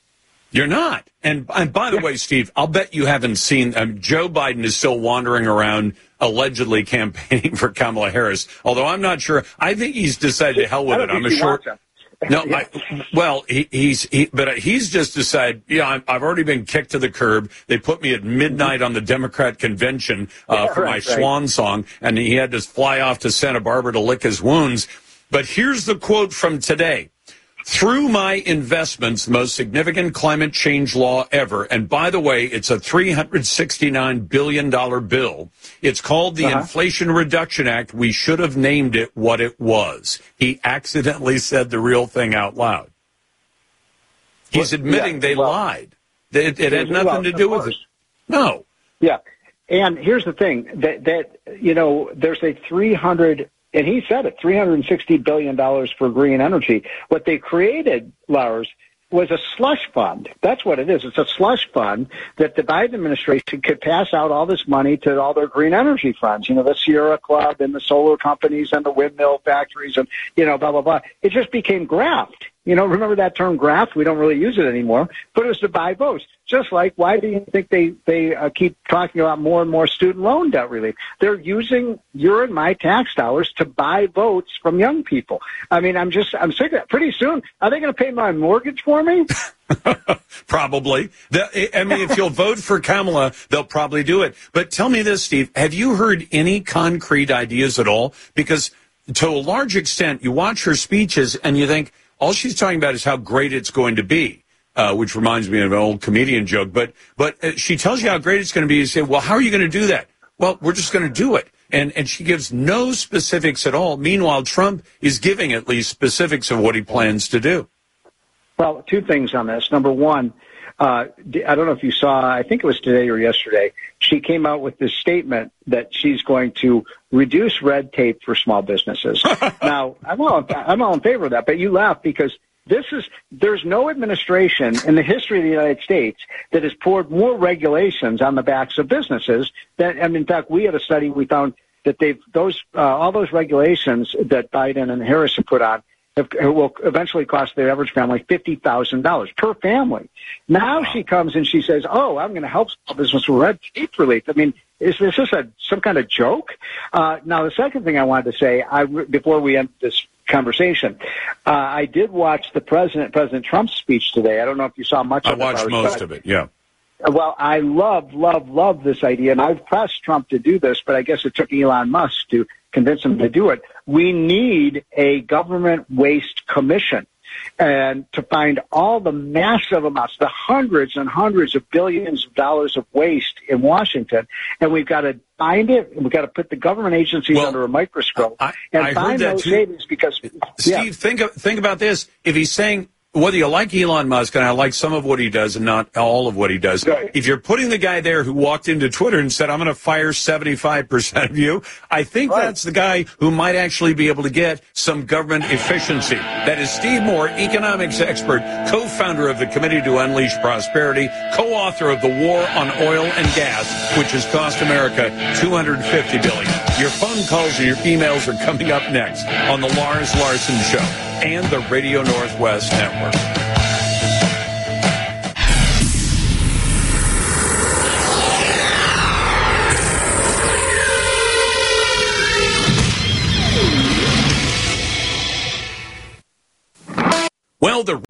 You're not. And, and by the yeah. way, Steve, I'll bet you haven't seen um, Joe Biden is still wandering around allegedly campaigning for Kamala Harris, although I'm not sure. I think he's decided to hell with it. I'm a short. No, I, well, he, he's, he, but he's just decided, yeah, I'm, I've already been kicked to the curb. They put me at midnight on the Democrat convention uh, yeah, for right, my swan right. song, and he had to fly off to Santa Barbara to lick his wounds. But here's the quote from today. Through my investments, the most significant climate change law ever, and by the way, it's a three hundred sixty-nine billion dollars bill. It's called the uh-huh. Inflation Reduction Act. We should have named it what it was. He accidentally said the real thing out loud. He's well, admitting yeah, they well, lied. It, it had nothing well, to do with it. No. Yeah. And here's the thing, that, that you know, there's a three hundred and he said it, three hundred sixty billion dollars for green energy. What they created, Lars, was a slush fund. That's what it is. It's a slush fund that the Biden administration could pass out all this money to all their green energy funds, you know, the Sierra Club and the solar companies and the windmill factories and, you know, blah, blah, blah. It just became graft. You know, remember that term graft? We don't really use it anymore, but it was to buy votes. Just like, why do you think they, they uh, keep talking about more and more student loan debt relief? They're using your and my tax dollars to buy votes from young people. I mean, I'm just, I'm sick of that. Pretty soon, are they going to pay my mortgage for me? Probably. The, I mean, if you'll vote for Kamala, they'll probably do it. But tell me this, Steve, have you heard any concrete ideas at all? Because to a large extent, you watch her speeches and you think, all she's talking about is how great it's going to be, uh, which reminds me of an old comedian joke. But but uh, she tells you how great it's going to be. You say, well, how are you going to do that? Well, we're just going to do it. And and she gives no specifics at all. Meanwhile, Trump is giving at least specifics of what he plans to do. Well, two things on this. Number one, uh, I don't know if you saw, I think it was today or yesterday, she came out with this statement that she's going to reduce red tape for small businesses. Now, I'm all, I'm all in favor of that, but you laugh because this is, there's no administration in the history of the United States that has poured more regulations on the backs of businesses than, and in fact, we had a study, we found that they've, those, uh, all those regulations that Biden and Harris have put on have, will eventually cost the average family fifty thousand dollars per family. Now she comes and she says, oh, I'm going to help small business with red tape relief. I mean, is this a, some kind of joke? Uh, now, the second thing I wanted to say, I, before we end this conversation, uh, I did watch the president, President Trump's speech today. I don't know if you saw much I of it. I watched most of it, yeah. Well, I love, love, love this idea, and I've pressed Trump to do this, but I guess it took Elon Musk to convince him to do it. We need a government waste commission and to find all the massive amounts, the hundreds and hundreds of billions of dollars of waste in Washington, and we've got to find it, and we've got to put the government agencies well, under a microscope I, and I find those too. savings because, Steve, yeah. think, of, think about this. If he's saying, whether you like Elon Musk, and I like some of what he does and not all of what he does, right. If you're putting the guy there who walked into Twitter and said, I'm going to fire seventy-five percent of you, I think right. that's the guy who might actually be able to get some government efficiency. That is Steve Moore, economics expert, co-founder of the Committee to Unleash Prosperity, co-author of The War on Oil and Gas, which has cost America two hundred fifty billion dollars. Your phone calls and your emails are coming up next on the Lars Larson Show and the Radio Northwest Network. Well, the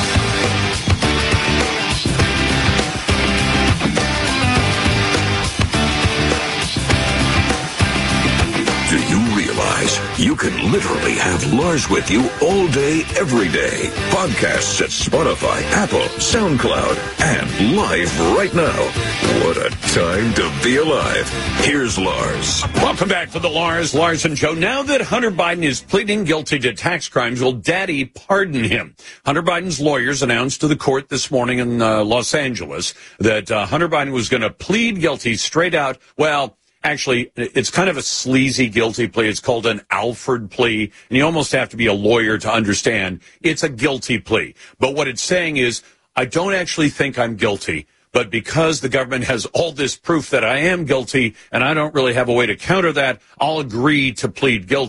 Do you realize you can literally have Lars with you all day, every day? Podcasts at Spotify, Apple, SoundCloud, and live right now. What a time to be alive. Here's Lars. Welcome back to the Lars Larson Show. Now that Hunter Biden is pleading guilty to tax crimes, will Daddy pardon him? Hunter Biden's lawyers announced to the court this morning in uh, Los Angeles that uh, Hunter Biden was going to plead guilty straight out. Well, actually, it's kind of a sleazy guilty plea. It's called an Alford plea, and you almost have to be a lawyer to understand. It's a guilty plea. But what it's saying is, I don't actually think I'm guilty, but because the government has all this proof that I am guilty, and I don't really have a way to counter that, I'll agree to plead guilty.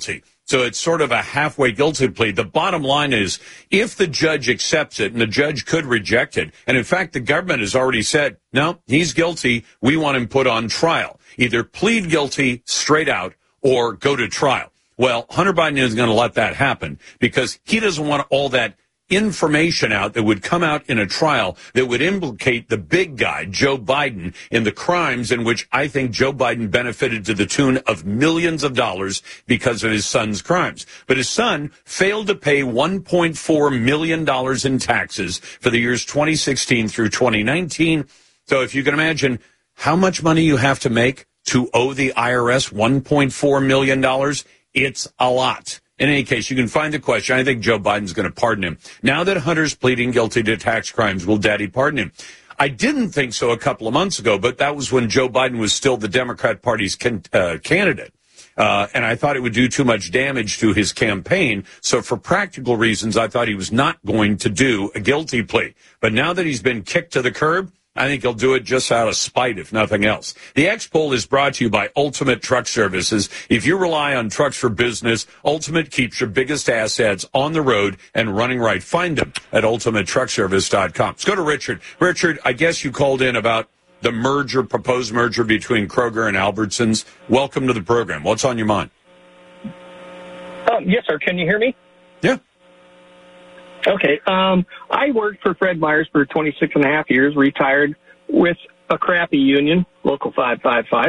So it's sort of a halfway guilty plea. The bottom line is, if the judge accepts it, and the judge could reject it, and in fact the government has already said, no, he's guilty, we want him put on trial. Either plead guilty straight out or go to trial. Well, Hunter Biden isn't going to let that happen because he doesn't want all that information out that would come out in a trial that would implicate the big guy, Joe Biden, in the crimes in which I think Joe Biden benefited to the tune of millions of dollars because of his son's crimes. But his son failed to pay one point four million dollars in taxes for the years twenty sixteen through twenty nineteen. So if you can imagine how much money you have to make to owe the I R S one point four million dollars, it's a lot. In any case, you can find the question. I think Joe Biden's going to pardon him. Now that Hunter's pleading guilty to tax crimes, will Daddy pardon him? I didn't think so a couple of months ago, but that was when Joe Biden was still the Democrat Party's can, uh, candidate. Uh, and I thought it would do too much damage to his campaign. So for practical reasons, I thought he was not going to do a guilty plea. But now that he's been kicked to the curb, I think he'll do it just out of spite, if nothing else. The X-Poll is brought to you by Ultimate Truck Services. If you rely on trucks for business, Ultimate keeps your biggest assets on the road and running right. Find them at ultimate truck service dot com. Let's go to Richard. Richard, I guess you called in about the merger, proposed merger between Kroger and Albertsons. Welcome to the program. What's on your mind? Um, yes, sir. Can you hear me? Yeah. Okay. Um, I worked for Fred Meyer's for twenty-six and a half years, retired with a crappy union, Local five five five.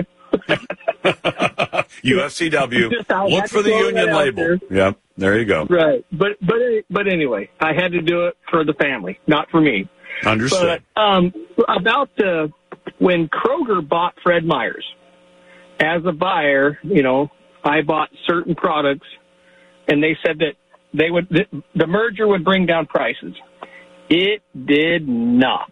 U F C W. Look for the union label. Yep. There you go. Right. But, but, but anyway, I had to do it for the family, not for me. Understood. But, um, about uh, when Kroger bought Fred Meyer's, as a buyer, you know, I bought certain products, and they said that They would the, the merger would bring down prices. It did not.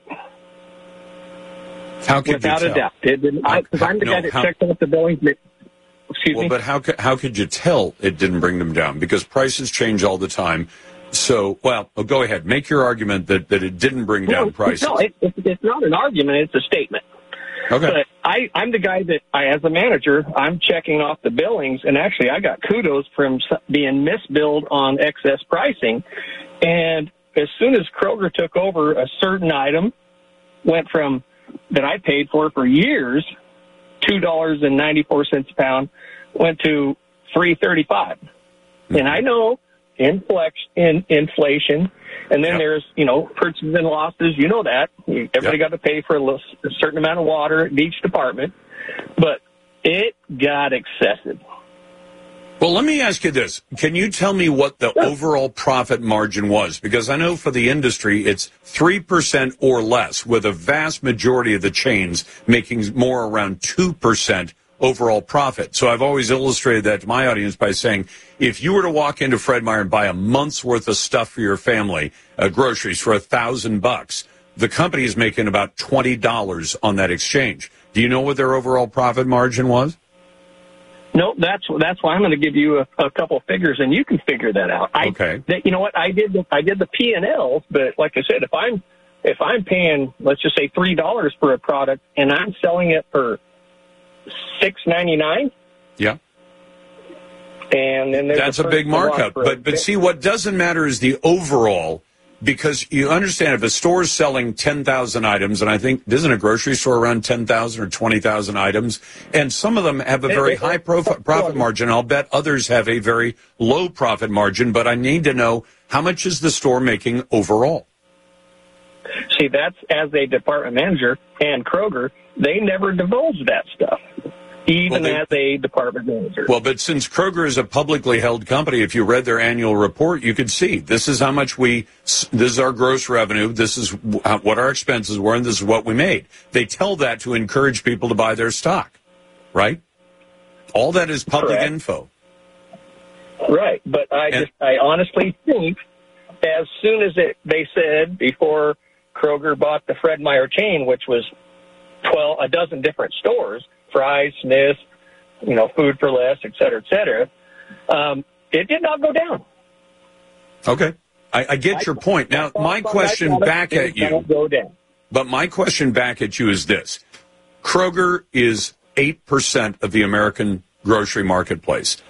How could Without you a tell? doubt, it did. Because I'm the no, guy that how, checked out the billings. That, excuse well, me. but how could how could you tell it didn't bring them down? Because prices change all the time. So, well, oh, go ahead, make your argument that, that it didn't bring down no, prices. No, it, it, it's not an argument; it's a statement. Okay. But I, I'm the guy that, I, as a manager, I'm checking off the billings, and actually I got kudos from being misbilled on excess pricing. And as soon as Kroger took over, a certain item went from, that I paid for for years, two dollars and ninety-four cents a pound, went to three thirty-five. Mm-hmm. And I know inflex, in, inflation, and then yep. there's, you know, purchases and losses. You know that. Everybody yep. got to pay for a, little, a certain amount of water in each department. But it got excessive. Well, let me ask you this. Can you tell me what the sure. overall profit margin was? Because I know for the industry, it's three percent or less, with a vast majority of the chains making more around two percent overall profit. So I've always illustrated that to my audience by saying, if you were to walk into Fred Meyer and buy a month's worth of stuff for your family, uh, groceries for a thousand bucks, the company is making about twenty dollars on that exchange. Do you know what their overall profit margin was? No, that's that's why I'm going to give you a, a couple of figures, and you can figure that out. I, okay. That, you know what? I did the, I did the P and L, but like I said, if I'm if I'm paying, let's just say three dollars for a product, and I'm selling it for six ninety-nine. Yeah. And then there's that's a big markup. But but see, what doesn't matter is the overall, because you understand if a store is selling ten thousand items, and I think isn't a grocery store around ten thousand or twenty thousand items, and some of them have a very high prof- profit margin. I'll bet others have a very low profit margin. But I need to know, how much is the store making overall? See, that's, as a department manager and Kroger, they never divulge that stuff, even well, they, as a department manager. Well, but since Kroger is a publicly held company, if you read their annual report, you could see this is how much we, this is our gross revenue, this is what our expenses were, and this is what we made. They tell that to encourage people to buy their stock, right? All that is public Correct. info. Right, but I and, just, I honestly think as soon as it, they said before Kroger bought the Fred Meyer chain, which was twelve, a dozen different stores, Fry's, Smith's, you know, Food for Less, et cetera, et cetera, um, it did not go down. Okay. I, I get I, your point. Now, my question back at you, go down. but my question back at you is this. Kroger is eight percent of the American grocery marketplace.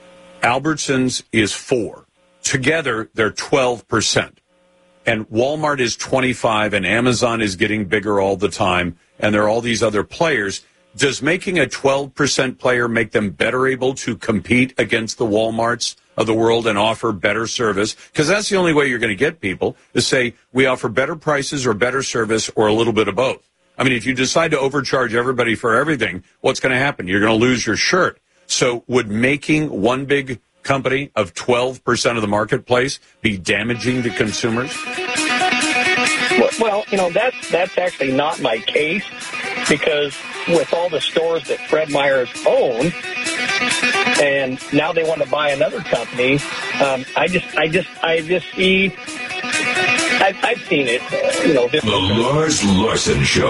Albertsons is four. Together, they're twelve percent. And Walmart is twenty-five, and Amazon is getting bigger all the time, and there are all these other players. Does making a twelve percent player make them better able to compete against the Walmarts of the world and offer better service? Because that's the only way you're going to get people, is say, we offer better prices or better service or a little bit of both. I mean, if you decide to overcharge everybody for everything, what's going to happen? You're going to lose your shirt. So would making one big company of twelve percent of the marketplace be damaging to consumers? Well, you know, that's, that's actually not my case, because with all the stores that Fred Meyer's own, and now they want to buy another company, um, I just, I just, I just see, I've, I've seen it, you know. The Lars Larson Show.